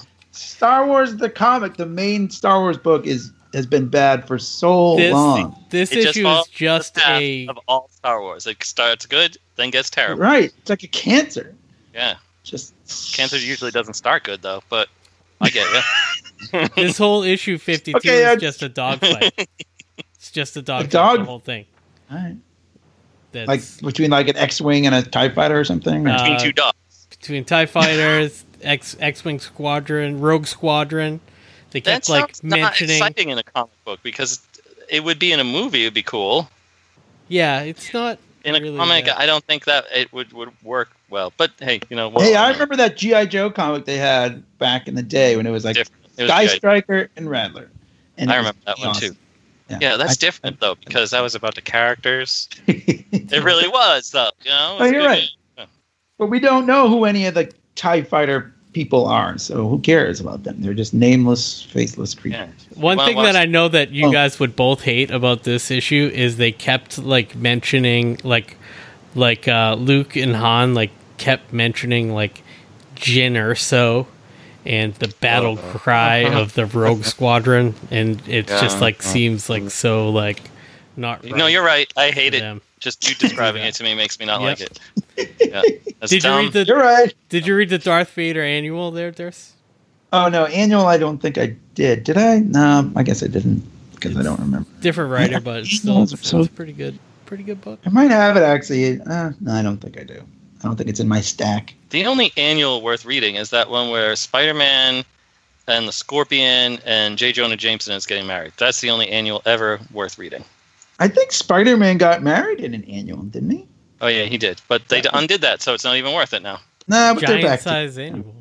Star Wars the comic, the main Star Wars book is has been bad for so This long. this It just issue follows is just the path a. of all Star Wars. It starts good, then gets terrible. Right, it's like a cancer. Yeah. Just Cancer usually doesn't start good though, but I get you. This whole issue fifty-two Okay, is I- just a dogfight. It's just a dogfight. dog- The whole thing. All right. That's Like between like an X-wing and a Tie Fighter or something. or- Uh, Between two dogs. between TIE fighters, X X-wing squadron, Rogue Squadron. They That kept like sounds not mentioning. exciting in a comic book because it would be in a movie. It'd be cool. Yeah, it's not In a really comic, that- I don't think that it would, would work well. But hey, you know, well, hey, I remember that G I. Joe comic they had back in the day when it was like Different. It was Sky G I. Striker and Rattler. And I it was remember that one awesome. too. Yeah, that's I- different though because that was about the characters. It really was though. You know. Oh, It's you're good. right. But we don't know who any of the TIE Fighter people are, so who cares about them? They're just nameless, faceless creatures. Yeah. One Well, thing watch- that I know that you Oh. guys would both hate about this issue is they kept like mentioning like like uh, Luke and Han like kept mentioning like Jyn Erso and the battle cry of the Rogue Squadron, and it just Yeah. like seems like so like not. No, you're right. I hate for it. them. Just you describing it to me makes me not Yep. like it. Yeah. That's Did you dumb. read the You're right. Did you read the Darth Vader annual there, Durs? Oh no, annual. I don't think I did. Did I? No, I guess I didn't because I don't remember. Different writer, Yeah, but it's still annuals it's, are so- it's pretty good. Pretty good book. I might have it actually. Uh, no, I don't think I do. I don't think it's in my stack. The only annual worth reading is that one where Spider-Man and the Scorpion and J. Jonah Jameson is getting married. That's the only annual ever worth reading. I think Spider-Man got married in an annual, didn't he? Oh yeah, he did, but they undid that, so it's not even worth it now. No, but they're Giant back. size annual.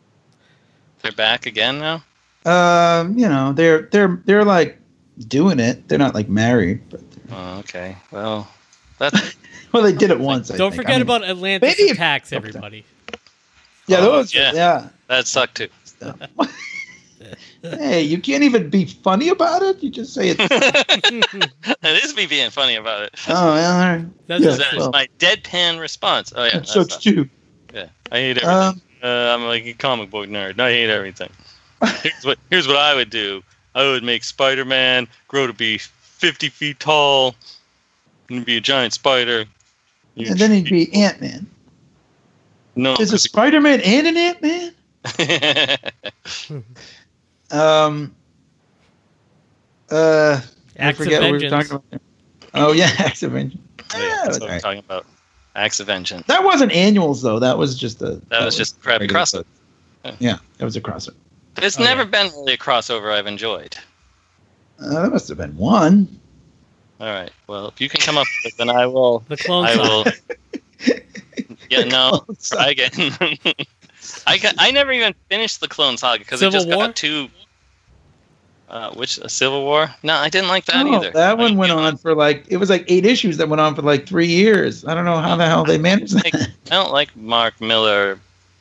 They're back again now. To, um, you know, they're they're they're like doing it. They're not like married, but they're- Oh, okay. Well, that's well, they did it once. I Don't think. forget I mean, about Atlantis maybe if- Attacks, everybody. yeah, Oh, those. yeah. Yeah. that sucked too. Hey, you can't even be funny about it. You just say it. It is me being funny about it. Oh, well, all right. That's Yeah, just That is well, my deadpan response. Oh yeah, that sucks that's too. yeah. I hate everything. Um, uh, I'm like a comic book nerd. I hate everything. Here's what here's what I would do. I would make Spider-Man grow to be fifty feet tall and be a giant spider. You and then he'd be Ant-Man. no. Is a Spider-Man and an Ant-Man? Um. Uh. I Acts of forget what we were Vengeance. talking about. Oh yeah, Acts of Vengeance. Yeah, Yeah, that's that's what I'm right. talking about. Acts of Vengeance. That wasn't annuals though. That was just a. That was just crap regular crossover. book. Yeah, that was a crossover. There's Oh, never yeah. been really a crossover I've enjoyed. Uh, that must have been one. All right. Well, if you can come up with it, then I will. The Clone I will. Saga. Yeah, no. Clone Saga. Try again. I got, I never even finished the Clone Saga because it Civil just War? got too. Uh, which uh, Civil War? No, I didn't like that No, either. that one I- went on for like it was like eight issues that went on for like three years. I don't know how the hell they managed like, that. I don't like Mark Miller.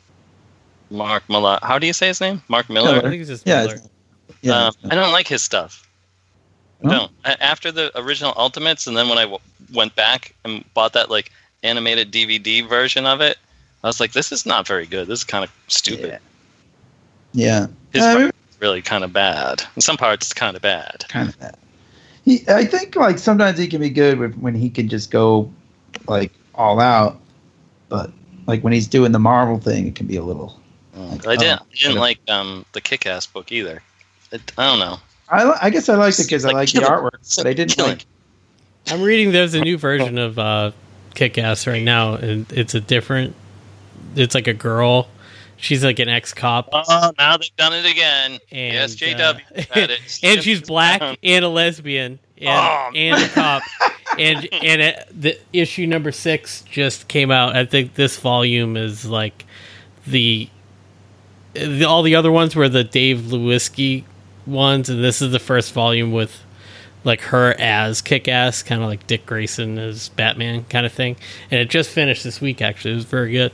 Mark Miller. How do you say his name? Mark Miller. I think it's just Yeah, Miller. it's- yeah. um, I don't like his stuff. I No? don't. A- After the original Ultimates, and then when I w- went back and bought that like animated D V D version of it, I was like, "This is not very good. This is kind of stupid." Yeah, yeah. His I mean, writing is really kind of bad. In some parts, it's kind of bad. kind of bad. He, I think like sometimes he can be good with, when he can just go like all out, but like when he's doing the Marvel thing, it can be a little. But I didn't. Oh, I didn't but- like um, the Kick-Ass book either. It, I don't know. I, li- I guess I liked it because I Like like the killing- artwork, but I didn't killing. like. I'm reading. There's a new version of uh, Kick-Ass right now, and it's a different. It's like a girl. She's like an ex-cop, Oh, now they've done it again. and Yes, J W. uh, had it. and she's black Down. and a lesbian and, Oh, and a cop. and and it, the issue number six just came out. I think this volume is like the, the all the other ones were the Dave Lewinsky ones, and this is the first volume with like her as Kick-Ass, kind of like Dick Grayson as Batman kind of thing. And it just finished this week. Actually, it was very good.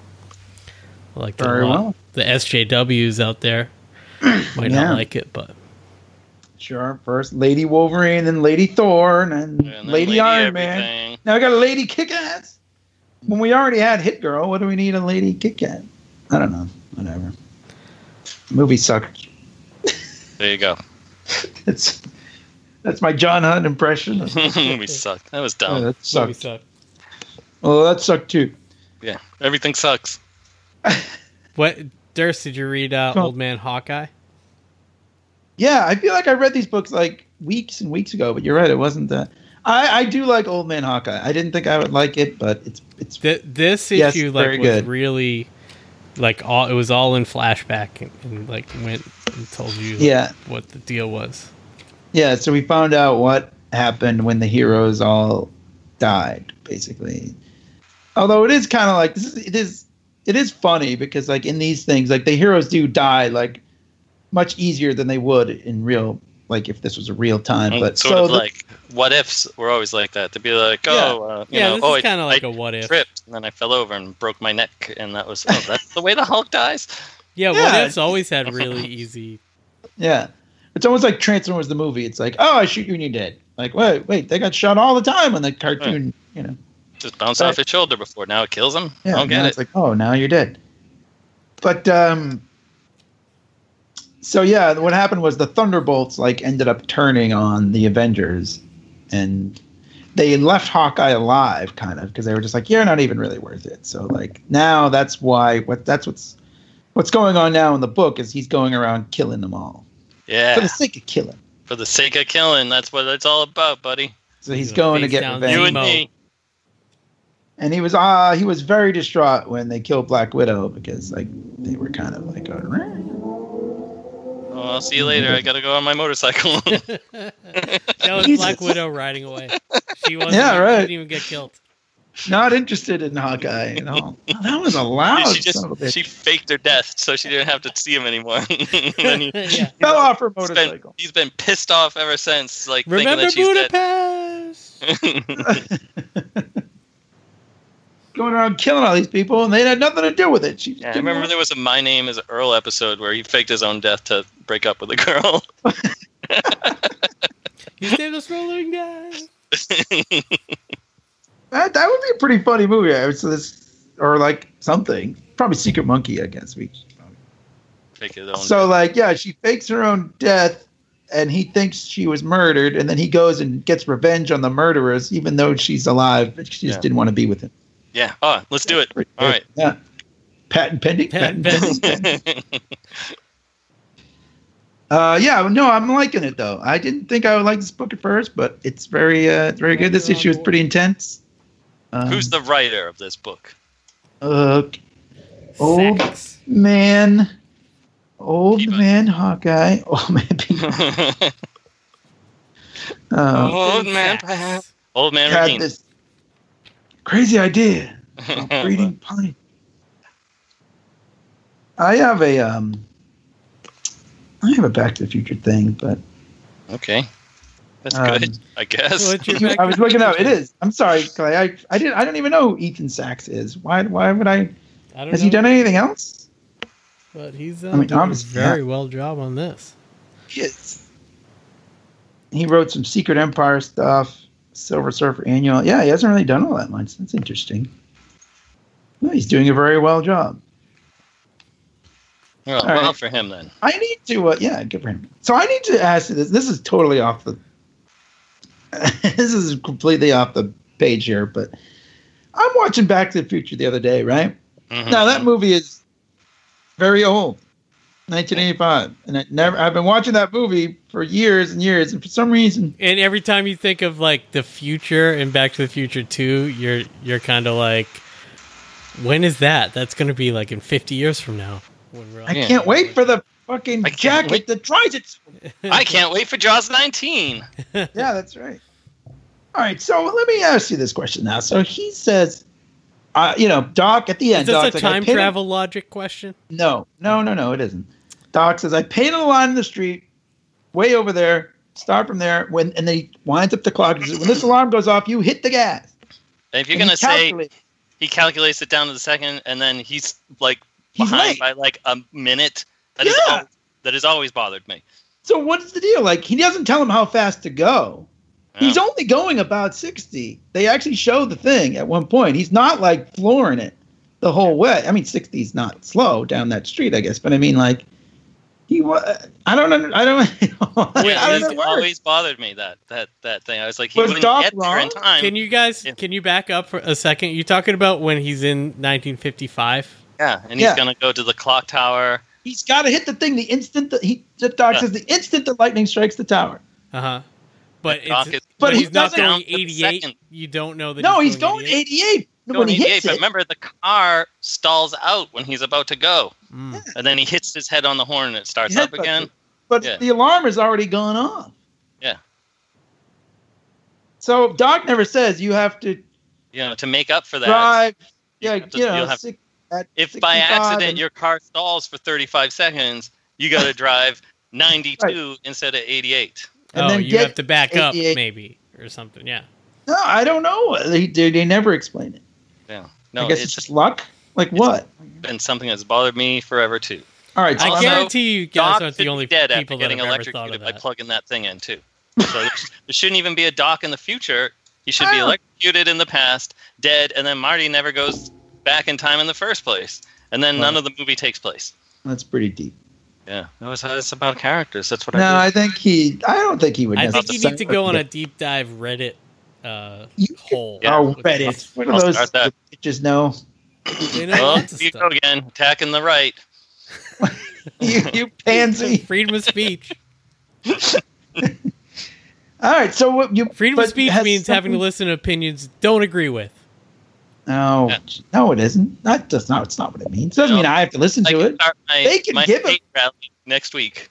I liked it a Very lot. well. The S J Ws out there might Yeah. not like it, but Sure, first Lady Wolverine, then Lady Thor, and then, And then Lady, Lady Iron Man. Everything. Now we got a Lady Kick-Ass. When we already had Hit Girl, what do we need a Lady Kick-Ass? I don't know. Whatever. Movie sucked. There you go. It's that's my John Hunt impression. We sucked. That was Oh, dumb. that movie sucked. sucked. Well, that sucked too. Yeah, everything sucks. What, Durst, did you read uh, Well- Old Man Hawkeye? Yeah, I feel like I read these books like weeks and weeks ago, but you're right, it wasn't that. I, I do like Old Man Hawkeye. I didn't think I would like it, but it's it's Th- this Yes, issue like very was good. really like all it was all in flashback and, and like went and told you like, yeah. what the deal was. Yeah, so we found out what happened when the heroes all died, basically. Although it is kind of like this is it is it is funny because like in these things, like the heroes do die like much easier than they would in real like if this was a real time. But sort so of the- like what ifs were always like that. To be like, oh, uh, you Yeah, know, this oh, is kind I- of like I a what if. tripped and then I fell over and broke my neck, and that was oh, that's the way the Hulk dies. Yeah, Yeah, what ifs it's- always had really easy. yeah, it's almost like Transformers the movie. It's like, oh, I shoot you and you're dead. Like, wait, wait, they got shot all the time on the cartoon. You know, Just bounced Right. off his shoulder before. Now it kills him. yeah. I don't now get it's it. like, oh, now you're dead. But um, so yeah, what happened was the Thunderbolts like ended up turning on the Avengers, and they left Hawkeye alive, kind of, because they were just like, you're not even really worth it. So like now that's why what that's what's what's going on now in the book is he's going around killing them all Yeah, for the sake of killing. for the sake of killing. That's what it's all about, buddy. So he's He's a going to face get down revenge. You and Zemo. me. And he was uh he was very distraught when they killed Black Widow because like they were kind of like going, "Rah." Oh, I'll see you later. I gotta go on my motorcycle. That was Jesus. Black Widow riding away. She wasn't. Yeah, right. She didn't even get killed. Not interested in Hawkeye at all. Oh, that was a loud she just son of a bitch. she faked her death so she didn't have to see him anymore. And then he, Yeah. fell off her he's been, motorcycle. he's been pissed off ever since. Like Remember thinking that Budapest? she's dead. Going around killing all these people, and they had nothing to do with it. She just Yeah, I didn't remember want- there was a My Name Is Earl episode where he faked his own death to break up with a girl. You say those rolling guys. that, that would be a pretty funny movie. I would say this, or like something. Probably Secret Monkey, I guess. We. Fake his own So like, yeah, she fakes her own death, and he thinks she was murdered, and then he goes and gets revenge on the murderers, even though she's alive, but she just Yeah. didn't want to be with him. Yeah. Oh, let's do it. Pretty All good. right. Yeah. Patent pending. Patent Patent pending. Uh, yeah, no, I'm liking it though. I didn't think I would like this book at first, but it's very, uh, it's very good. This issue is pretty intense. Um, Who's the writer of this book? uh, old Sex. man? Old Peabody. Man Hawkeye. Old Man Peabody. Um, Old man, Facts. old man had routine. this crazy idea of breeding pine. I have a um, I have a Back to the Future thing, but Okay, that's Um, good. I guess. What's your Back I to was the looking up. It Future? is. I'm sorry, Clay. I I didn't. I don't even know who Ethan Sachs is. Why? Why would I? I don't Has know, he done anything else? But he's uh, I mean, doing a obviously, very yeah. well job on this. Yes. He wrote some Secret Empire stuff, Silver Surfer Annual. Yeah, he hasn't really done all that much. That's interesting. No, he's doing a very well job. Well, All well right. for him then. I need to, uh, yeah, good for him. So I need to ask you this. This is totally off the. This is completely off the page here, but I'm watching Back to the Future the other day, right? Mhm. Now that movie is very old, nineteen eighty-five, and I never. I've been watching that movie for years and years, and for some reason, And every time you think of like the future and Back to the Future two, you're you're kind of like, when is that? That's going to be like in fifty years from now. When we're all- I Yeah. can't wait for the fucking I can't jacket wait. that tries it. I can't wait for Jaws nineteen. Yeah, that's right. All right, so let me ask you this question now. So he says, uh, you know, Doc at the Is end. this Doc's a like, I time painted- travel logic question? No, no, no, no, it isn't. Doc says, I painted a line in the street, way over there. Start from there. When and then he winds up the clock. He says, when this alarm goes off, you hit the gas. And if you're And gonna he say calculates- he calculates it down to the second, and then he's like He's behind late. by like a minute, that is Yeah. al- that has always bothered me. So what's the deal? Like, he doesn't tell him how fast to go. He's Yeah. only going about sixty. They actually show the thing at one point. He's not like flooring it the whole way. I mean, sixty is not slow down that street, I guess. But I mean, like, he was. I don't. Under, I don't. Wait, I It don't has know. always bothered me that that that thing. I was like, he Was wouldn't Doc get there in wrong? time. Can you guys Yeah. can you back up for a second? You talking about when he's in nineteen fifty-five? Yeah, and Yeah. he's gonna go to the clock tower. He's got to hit the thing the instant that he. The Doc Yeah. says the instant the lightning strikes the tower. Uh huh. But The Doc it's, is- but But he he's not doesn't- going Down to the eighty-eight. second. You don't know that. No, he's going eighty-eight. eighty-eight Going when he eighty-eight, hits but it. remember, the car stalls out when he's about to go, Mm. and then he hits his head on the horn and it starts Yeah, up but- again. But Yeah. the alarm has already gone off. Yeah. So Doc never says you have to You know, to make up for that. drive. you Yeah, have to- you know, you'll have- six, at if by sixty-five accident and- your car stalls for thirty-five seconds, you got to drive ninety-two instead of eighty-eight. and oh, then you get have to back up eighty-eight. maybe or something. Yeah. No, I don't know. They they, they never explain it. Yeah. No, I guess it's it's just luck. Like it's- what? been something that's bothered me forever too. All right. So I I'm Also, not- guarantee you guys Doc aren't should the only be dead after people that getting have ever thought electrocuted of by that. plugging that thing in too. So there there shouldn't even be a Doc in the future. He should be Oh. electrocuted in the past, dead, and then Marty never goes back in time in the first place, and then none Wow. of the movie takes place. That's pretty deep. Yeah, no, it's, it's about characters. That's what No, I I think he. I don't think he would. I think you need to go on a necessarily- deep dive Reddit uh, You- hole. Yeah. Oh, Reddit. What I'll are those? start that. Just know. They know do. Well, lots of you stuff. go again, attacking the right. you, you pansy. Freedom of speech. All right. So what you Freedom but of speech has means having to something- listen to opinions don't agree with. No, Yeah. no, it isn't. That does not. It's not what it means. It doesn't No. mean I have to listen I to can it. start my, They can my give it- hate rally next week.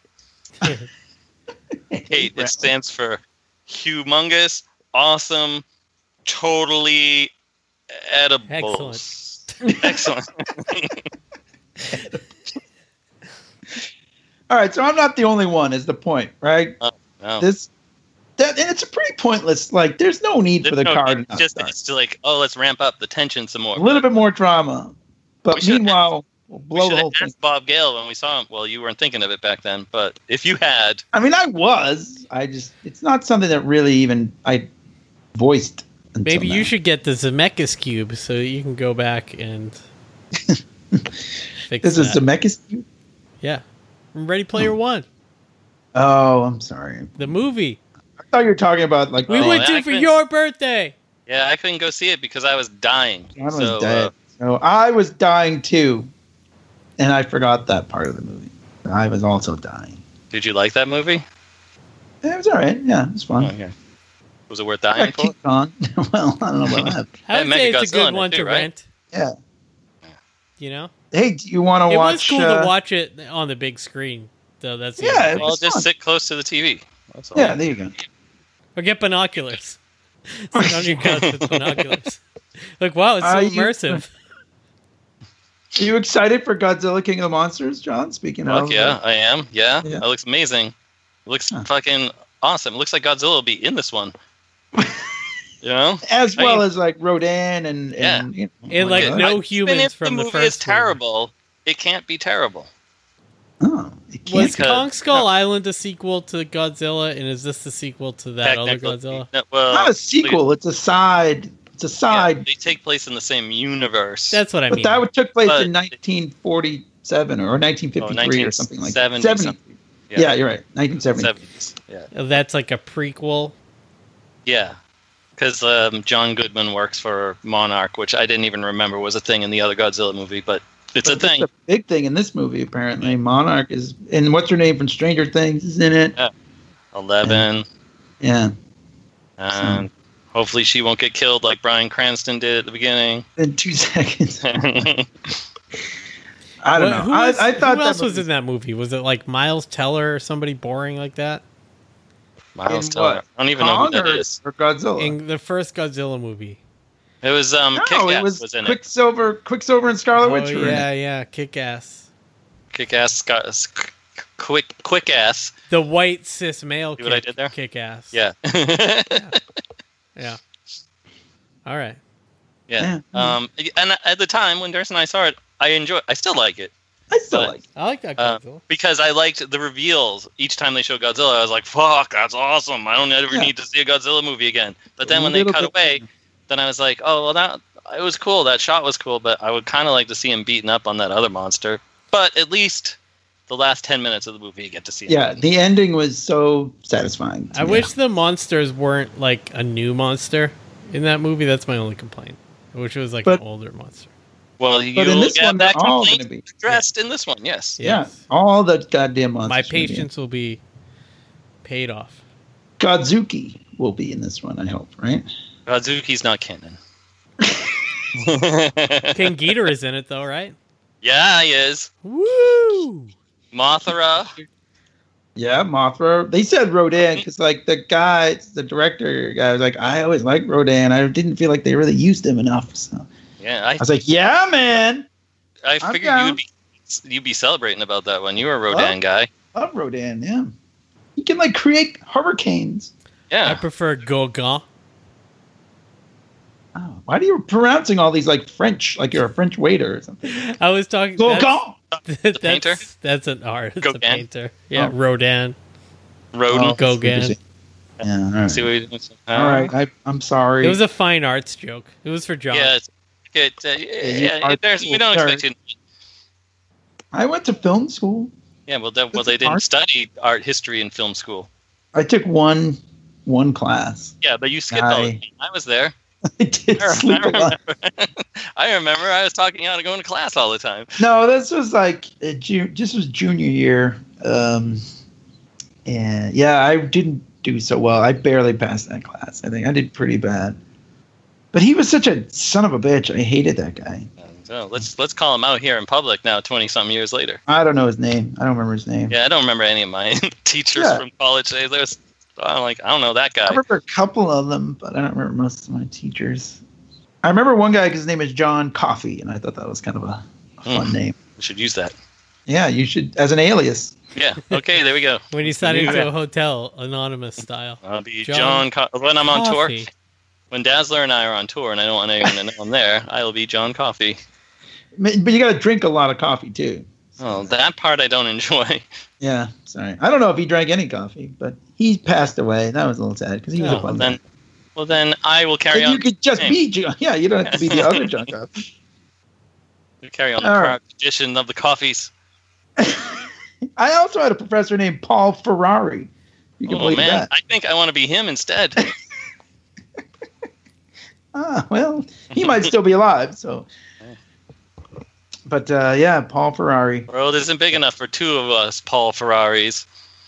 Hate. It stands for humongous, awesome, totally edible. Excellent. All right. So I'm not the only one. Is the point, right? No. This. That, and it's a pretty pointless. Like, there's no need for the No, car to it's not just start. it's to like, oh, let's ramp up the tension some more. A little bit more drama, We but should meanwhile, we'll We blow should the have whole thing. asked Bob Gale when we saw him. Well, you weren't thinking of it back then, but if you had, I mean, I was. I just. It's not something that really even I voiced. Until Maybe now. you should get the Zemeckis cube so that you can go back and fix This is that. Zemeckis cube. Yeah. From Ready Player One, Oh, I'm sorry. the movie I thought you were talking about like we Oh, went yeah, to I for couldn't- your birthday. yeah, I couldn't go see it because I was dying. I was so, dead. uh, So I was dying too, and I forgot that part of the movie. I was also dying. did you like that movie? It was all right. Yeah, it was fun. Oh, yeah. Was it worth I dying got for? kicked on. Well, I don't know about that. I would Hey, say it's a Mechagodzilla in good it one too, to right? rent. Yeah. You know, hey, do you want to It watch? was cool uh, to watch it on the big screen, though. That's the Yeah, only it thing. Well, was just fun. sit close to the T V. That's all. Yeah, there you go. Or get binoculars. Sit on your couch with binoculars. Like, wow, it's so Are you- immersive. Are you excited for Godzilla King of the Monsters, John? Speaking Fuck of, yeah, I am. Yeah, Yeah. that looks amazing. It looks Huh. fucking awesome. It looks like Godzilla will be in this one. You know, as I well mean- as like Rodan and, and you know, And, like, uh, no Even humans if from the the movie first is terrible, it can't be terrible. oh, it can't Was Because- Kong Skull no. Island a sequel to Godzilla, and is this the sequel to that other Technically- Godzilla? No, well, not a sequel. It's a side. It's a yeah, side. they take place in the same universe. That's what I but mean. that would took place But- in nineteen forty-seven or nineteen fifty-three or something like that. seventy seventy. something. Yeah. you're right. nineteen seventy. seventies. Yeah, That's like a prequel. yeah. Because um, John Goodman works for Monarch, which I didn't even remember was a thing in the other Godzilla movie, but it's But a thing. a big thing in this movie, apparently. Monarch is, and what's her name from Stranger Things is in it. Yeah. Eleven, Yeah. and hopefully she won't get killed like Bryan Cranston did at the beginning. In two seconds. I don't What- know. Who, I, was- I thought who that else was movie- in that movie? Was it like Miles Teller or somebody boring like that? Miles In Teller. what? I don't even know who Kong that or, is. or Godzilla? In the first Godzilla movie. It was um, no, Kick-Ass it was, was in it. Quicksilver, Quicksilver and Scarlet Oh, Witch were in yeah, it. yeah. Kick ass. Kick-Ass, Scott, s- c- quick, quick ass. The white cis male See what I kick, did there? kick ass. Yeah. Yeah. All right. yeah. Yeah. Um, and at the time when Darcy and I saw it, I enjoyed. I still like it. I still But- like it. I like that Uh, Godzilla. because I liked the reveals each time they showed Godzilla. I was like, "Fuck, that's awesome! I don't ever Yeah. need to see a Godzilla movie again." But then A when they little cut bit- away, then I was like, "Oh, well, that it was cool. That shot was cool." But I would kind of like to see him beaten up on that other monster. But at least the last ten minutes of the movie, you get to see him. Yeah, the ending was so satisfying. to I me. wish the monsters weren't like a new monster in that movie. That's my only complaint. I wish it was like But- an older monster. Well, you But in this get one, that they're all complaint going to be. addressed in this one. Yes. Yeah, Yes. all the goddamn monsters. My are gonna be in. patience will be paid off. Godzuki will be in this one, I hope, right? Godzuki's not canon. King Ghidorah is in it though, right? Yeah, he is. Woo! Mothra. Yeah, Mothra. They said Rodan because, like, the guy, the director guy was like, I always liked Rodan. I didn't feel like they really used him enough. So Yeah, I, I was like, yeah, man. I I'm figured down. you'd be you'd be celebrating about that one. You were a Rodan Oh. guy. Love Rodan, yeah. He can, like, create hurricanes. I Yeah. prefer Gauguin. Oh, why are you pronouncing all these, like, French, like you're a French waiter or something? I was talking. Gauguin! That's, painter? That's, that's an art. It's a Gauguin? painter. Yeah, Oh. Rodan. Rodent. Oh, Gauguin. Yeah, all right. See what you did? Uh, All right, I, I'm sorry. It was a fine arts joke. It was for John. Yeah. It's, it, uh, you yeah, are there's, we don't cool, expect you. I went to film school. Yeah, well, that, well, It's they didn't art. study art history in film school. I took one one class. Yeah, but you skipped all I- the time. I was there. I did I sleep a lot. remember. I remember. I was talking out of going to class all the time. No, this was like uh, Ju- this was junior year. Um, and yeah, I didn't do so well. I barely passed that class. I think I did pretty bad. But he was such a son of a bitch. I hated that guy. So let's let's call him out here in public now, twenty some years later. I don't know his name. I don't remember his name. Yeah, I don't remember any of my teachers Yeah. from college days. There was, I'm like, I don't know that guy. I remember a couple of them, but I don't remember most of my teachers. I remember one guy, his name is John Coffey, and I thought that was kind of a, a fun Mm. name. We should use that. Yeah, you should, as an alias. Yeah. Okay, there we go. When you sign into Yeah. a hotel, anonymous style. I'll be John John. Co- when I'm on tour, Coffey. when Dazzler and I are on tour, and I don't want anyone to know I'm there, I will be John Coffey. But you got to drink a lot of coffee too. Oh, that part I don't enjoy. Yeah, sorry. I don't know if he drank any coffee, but he passed away. That was a little sad because he was Oh, a Well fun then, guy. well then, I will carry But on. you could just Name. be John. Yeah, you don't have to be the other John Coffey. carry on the All proud right. tradition of the coffees. I also had a professor named Paul Ferrari. You can Oh believe man, that. I think I want to be him instead. Ah, well, he might still be alive. So, but uh, yeah, Paul Ferrari. The world isn't big enough for two of us, Paul Ferraris.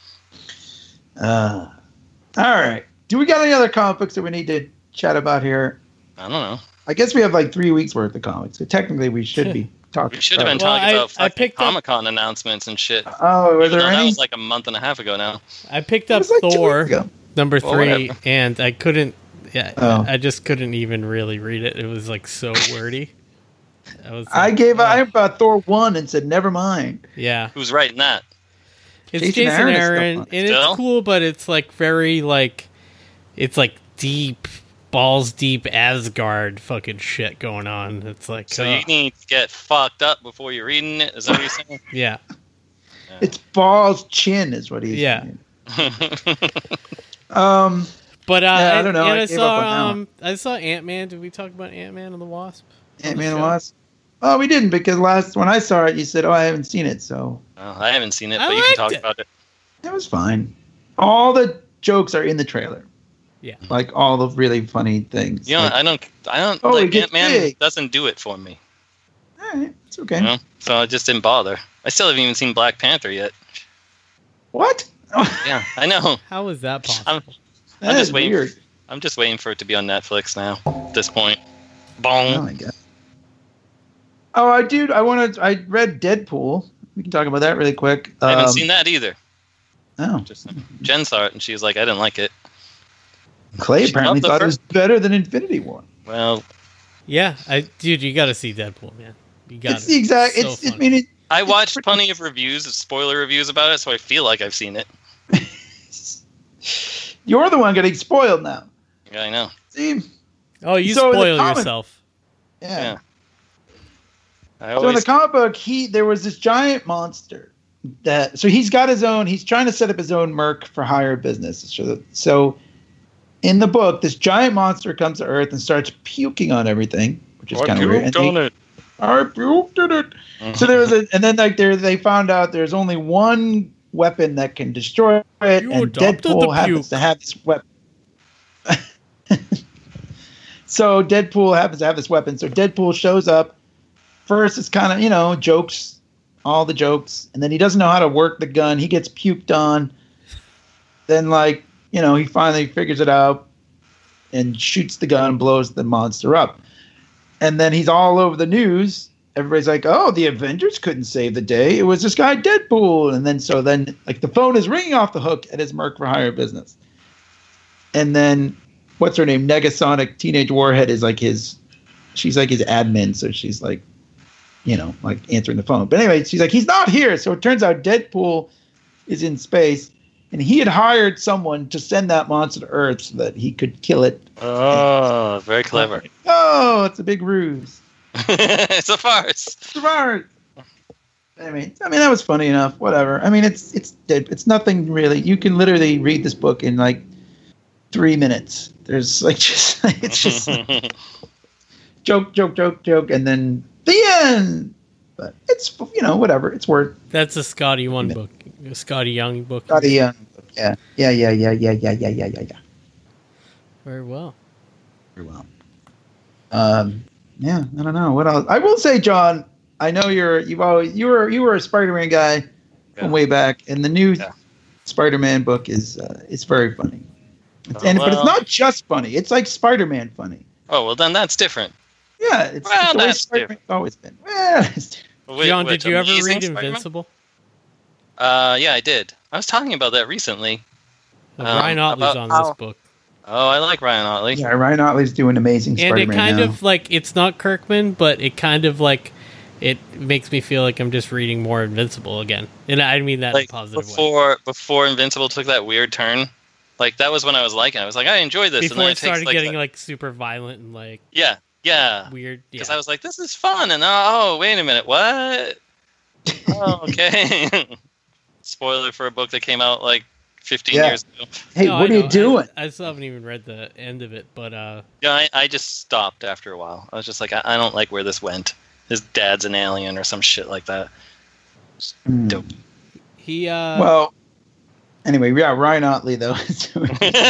Uh, all right. Do we got any other comic books that we need to chat about here? I don't know. I guess we have like three weeks worth of comics, so technically we should be talk. We should have been Well, talking I- about I fucking picked up- Comic Con announcements and shit. Oh, were Even there though that any? was like a month and a half ago now. I picked It up was like two Thor weeks ago. number Well, three, whatever. and I couldn't. Yeah, Oh. I just couldn't even really read it. It was like so wordy. I was. I like, gave oh, I bought Thor one and said never mind. Yeah, Who's writing that? it's Jason Jason, Aaron is Aaron, still on and it. it's Still? cool, but it's like very like, it's like deep, balls deep Asgard fucking shit going on. It's like, So uh, you need to get fucked up before you're reading it. Is that what you're saying? yeah, It's balls chin is what he's Yeah. saying. Um, but uh, Yeah, I and- don't know. And I I, gave up on that saw one. um, I saw Ant Man. Did we talk about Ant Man and the Wasp? Ant Man show? and Wasp. Oh, we didn't because last when I saw it, you said, "Oh, I haven't seen it," so Well, I haven't seen it, I but you can liked talk it. about it. it was fine. All the jokes are in the trailer. Yeah. Like all the really funny things. You know, Like, I don't, I don't Oh, it like gets Ant Man big. doesn't do it for me. all right, it's okay. You know, so I just didn't bother. I still haven't even seen Black Panther yet. What? Yeah, I know. How is that possible? I'm, That I'm is just waiting. weird. I'm just waiting for it to be on Netflix now. At this point, Oh bong. my god. Oh, I dude, I wanted. I read Deadpool. We can talk about that really quick. I haven't Um, seen that either. Oh, Just Jen saw it and she was like, I didn't like it. Clay She apparently loved the thought it was first- better than Infinity War. Well, Yeah, I dude, you got to see Deadpool, man. You got It's the exact. So it's. I funny. mean, it, I It's watched pretty- plenty of reviews, spoiler reviews about it, so I feel like I've seen it. you're the one getting spoiled now. Yeah, I know. See, Oh, you So in the spoil comic- yourself. yeah. Yeah. I So in the always, comic book, he there was this giant monster that. So he's got his own. He's trying to set up his own merc for hire business. So, so in the book, this giant monster comes to Earth and starts puking on everything, which is I kind of weird. puked And on they- it. I puked on it. So there was a, and then like there, they found out there's only one weapon that can destroy it, You and adopted the Deadpool happens puke. to have this weapon. So Deadpool happens to have this weapon. So Deadpool shows up. First, it's kind of you know jokes, all the jokes, and then he doesn't know how to work the gun. He gets puked on. Then like you know he finally figures it out, and shoots the gun and blows the monster up. And then he's all over the news. Everybody's like, "Oh, the Avengers couldn't save the day. It was this guy Deadpool." And then so then like the phone is ringing off the hook at his Merc for Hire business. And then what's her name? Negasonic Teenage Warhead is like his. She's like his admin, so she's like, you know, like answering the phone. But anyway, she's like, he's not here. So it turns out Deadpool is in space, and he had hired someone to send that monster to Earth so that he could kill it. Oh, very clever. Oh, it's a big ruse. It's a farce. Smart. Anyway, I mean that was funny enough. Whatever. I mean it's it's it's nothing really. You can literally read this book in like three minutes. There's like just it's just joke, joke, joke, joke, and then the end. But it's you know whatever. It's worth. That's a Scotty one book, a Scotty Young book. Got a, uh, yeah, yeah, yeah, yeah, yeah, yeah, yeah, yeah, yeah, yeah. Very well. Very well. Um. Yeah, I don't know what else. I will say, John. I know you're you've always you were you were a Spider-Man guy from Yeah. way back, and the new Yeah. Spider-Man book is uh, it's very funny. It's, Oh, and but it's well. not just funny; it's like Spider-Man funny. Oh, well, then that's different. Yeah, it's, Well, it's the way that's Spider-Man's always been. Well, it's- Wait, John, which did you ever Amazing read Spider-Man? Invincible? Uh, yeah, I did. I was talking about that recently. Um, Ryan Otley's about on how- this book, Oh, I like Ryan Otley. yeah, Ryan Otley's doing amazing and Spider-Man it kind now. of like it's not Kirkman, but it kind of like it makes me feel like I'm just reading more Invincible again, and I mean that in Like a positive way. before, before Invincible took that weird turn. Like that was when I was liking. it. I was like, I enjoy this. and Before then it it takes started like getting that- like super violent and like yeah, yeah. weird. Yeah. Because I was like, this is fun, and oh, wait a minute, what? Oh, okay. Spoiler for a book that came out like fifteen Yeah. years ago. Hey, No, what I are you know. doing? I, I still haven't even read the end of it, but uh, Yeah, I, I just stopped after a while. I was just like, I, I don't like where this went. His dad's an alien or some shit like that. Hmm. Dope. he uh, Well, anyway, yeah, Ryan Otley though. is doing-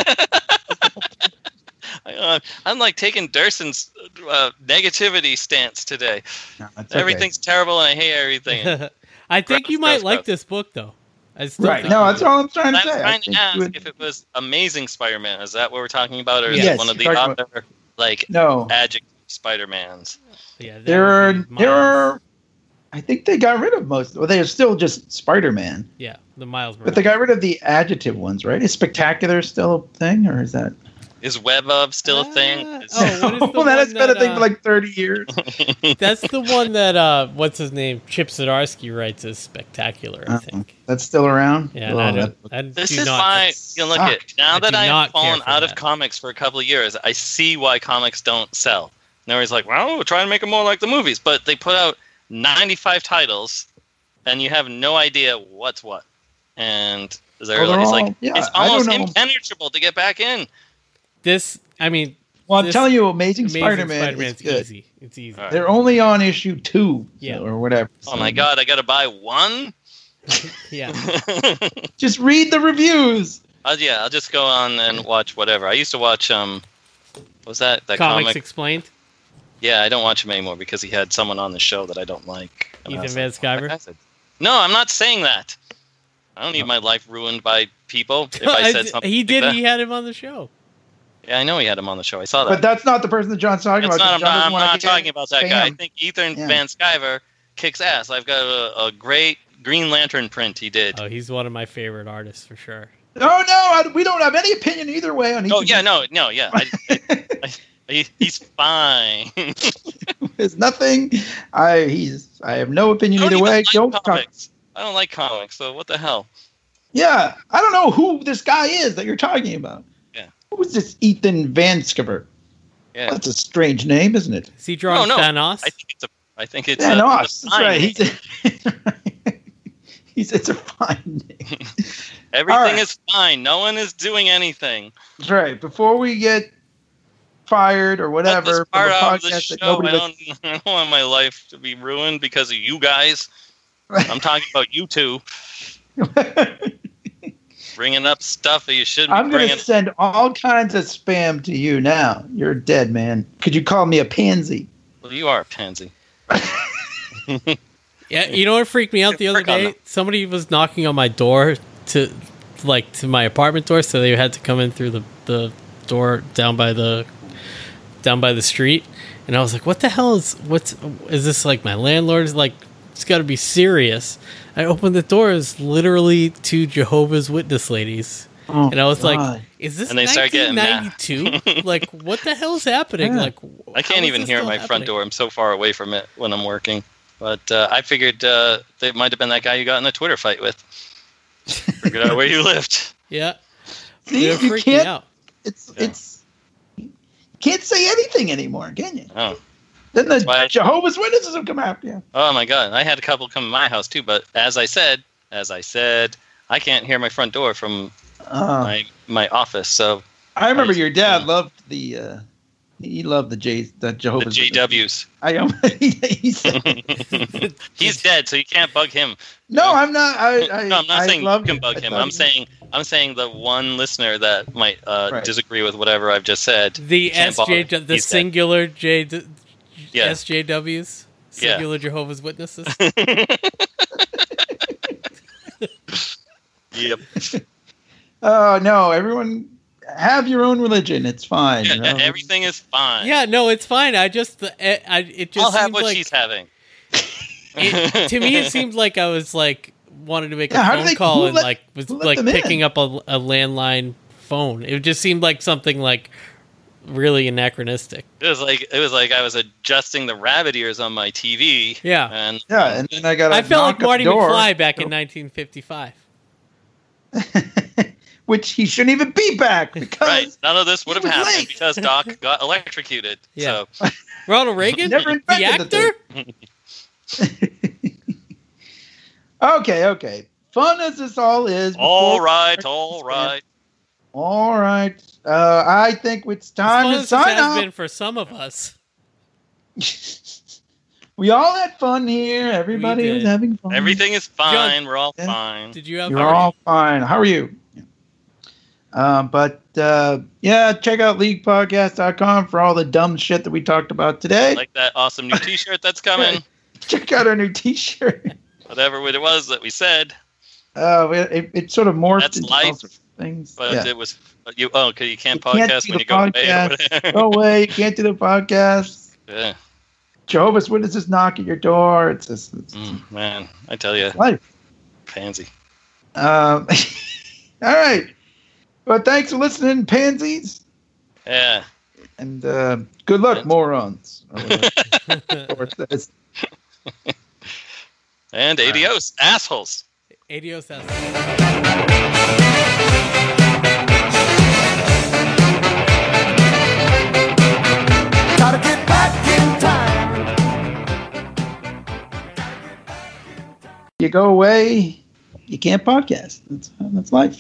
I, uh, I'm like taking Durson's uh, negativity stance today. No, that's okay. Everything's terrible and I hate everything. I think Gross, you might gross, like gross. this book though. I still right. think No, you that's do. all I'm trying to I'm say. I trying to think ask you would- if it was Amazing Spider-Man. Is that what we're talking about, or is Yes, it one of the you're talking other like no, adjective Spider-Mans? Yeah, that there would are be there Miles. are I think they got rid of most. Well, they are still just Spider-Man, Yeah, the Miles but they got rid of the adjective ones, right? Is spectacular still a thing, or is that? Is Web of still a thing? Ah, Is- oh, what is the well, that one has been a thing uh, for like thirty years. That's the one that uh, what's his name? Chip Zdarsky writes as spectacular. I Uh-oh. think. That's still around. Yeah, and Oh, I that- don't. I This do is not, why you know, look suck. at now I that do I've not care fallen for out that. of comics for a couple of years. I see why comics don't sell. Now he's like, well, we're trying to make them more like the movies, but they put out ninety-five titles, and you have no idea what's what. And they're, Well, they're it's all- like yeah, it's I don't almost know. impenetrable to get back in. This. I mean, Well, I'm this telling you, Amazing, Amazing Spider-Man Spider-Man's is good. easy. It's easy. All right. They're only on issue two, Yeah. or whatever. Oh my god, I gotta buy one. Yeah. Just read the reviews. Uh, yeah, I'll just go on and watch whatever. I used to watch um, what was that that Comics comic? Explained. Yeah, I don't watch him anymore because he had someone on the show that I don't like. And I Ethan was Van like, oh, Sciver? that guy's a- No, I'm not saying that. I don't need my life ruined by people. If I said something, he like did. that. He had him on the show. Yeah, I know he had him on the show. I saw But that. that's not the person that John's talking That's about. not. I'm 'cause John not, doesn't I'm wanna not get talking about that guy. I spam. think Ethan Yeah. Van Sciver kicks ass. I've got a, a great Green Lantern print he did. Oh, he's one of my favorite artists for sure. Oh no, I, we don't have any opinion either way on. oh Ethan. yeah, no, no, yeah. I, I, I, he, he's fine. There's nothing. I he's. I have no opinion I don't either even way. like Don't talk. comics. I don't like comics. So what the hell? Yeah, I don't know who this guy is that you're talking about. Yeah. Who's this Ethan Van Sciver? Yeah. That's a strange name, isn't it? Is he drawing No, no. Thanos? I think it's a. I think it's Yeah, a, no, a that's fine right. name. He's a, he's it's a fine name. Everything All right. is fine. No one is doing anything. That's right. Before we get fired or Cut whatever this from part a out of the podcast that show. nobody I don't, I don't want my life to be ruined because of you guys. I'm talking about you two bringing up stuff that you shouldn't I'm be going bringing. to send all kinds of spam to you now. You're dead, man. Could you call me a pansy? Well, you are a pansy. Yeah, you know what freaked me out the other Work on day? that. Somebody was knocking on my door to, like, to my apartment door, so they had to come in through the, the door down by the down by the street, and I was like, "What the hell is what's is this like my landlord's like? It's got to be serious." I opened the door, it's literally two Jehovah's Witness ladies, Oh, and I was like, God. "Is this And they start getting nineteen mad. ninety-two? Like, what the hell is happening? Yeah. Like, I can't how is even this hear at still my front happening?" door. I'm so far away from it when I'm working. But uh, I figured uh, it might have been that guy you got in a Twitter fight with. Figured out where you lived. Yeah, See, it you freaked me can't. out. It's Yeah. it's. You can't say anything anymore, can you? Oh. Then the why I- Jehovah's Witnesses will come after you. Oh my god! I had a couple come to my house too, but as I said, as I said, I can't hear my front door from Uh, my my office. So I remember I- your dad uh, loved the. Uh, he loved the J the the Jehovah's J Witnesses. Ws. I um, he, he said, He's dead, so you can't bug him. no, I'm not. I, I, no, I'm not I saying you loved can it. bug I him. thought I'm he- saying I'm saying the one listener that might uh, Right. disagree with whatever I've just said. The can't S J, bother. the He's dead. singular J, Yeah. S J Ws, Yeah. singular Jehovah's Witnesses. Yep. Oh no! Everyone have your own religion. It's fine. you know? Everything is fine. Yeah, no, it's fine. I just, it, I, it just I'll have seemed what like, she's having. it, to me, it seemed like I was like wanted to make Yeah, how a do phone they- call who and let- like was who let like them in? picking up a, a landline phone. It just seemed like something like really anachronistic. It was like it was like I was adjusting the rabbit ears on my T V. Yeah. And Yeah, and then I got. I felt like Marty McFly back in nineteen fifty-five. which he shouldn't even be back because right, none of this would have He was happened late. because Doc got electrocuted. Yeah. So Ronald Reagan, Never the invented the actor. okay, okay. Fun as this all is. all before- right, all right. all right. Uh, I think it's time As fun to as this sign has off. been for some of us. We all had fun here. Everybody was did. having fun. Everything is fine. We're all Yeah. fine. Did you have? You're all fine. How are you? Uh, but uh, yeah, check out league podcast dot com for all the dumb shit that we talked about today. Like that awesome new T-shirt that's coming. Check out our new T-shirt. Whatever it was that we said, Uh, it, it sort of morphed That's into life. all sorts of things. but Yeah. it was you. Oh, because you can't You can't podcast do when the you go away. or podcast. whatever. Go away. You can't do the podcast. Yeah. Jehovah's Witnesses knock at your door. It's just it's, Mm, man, I tell you, life. pansy. Um, all right. Well, thanks for listening, pansies. Yeah. And uh, good luck, Yeah. morons. Or whatever. Or it says. And adios, assholes. Adios. Gotta get back in time. You go away, you can't podcast. That's, that's life.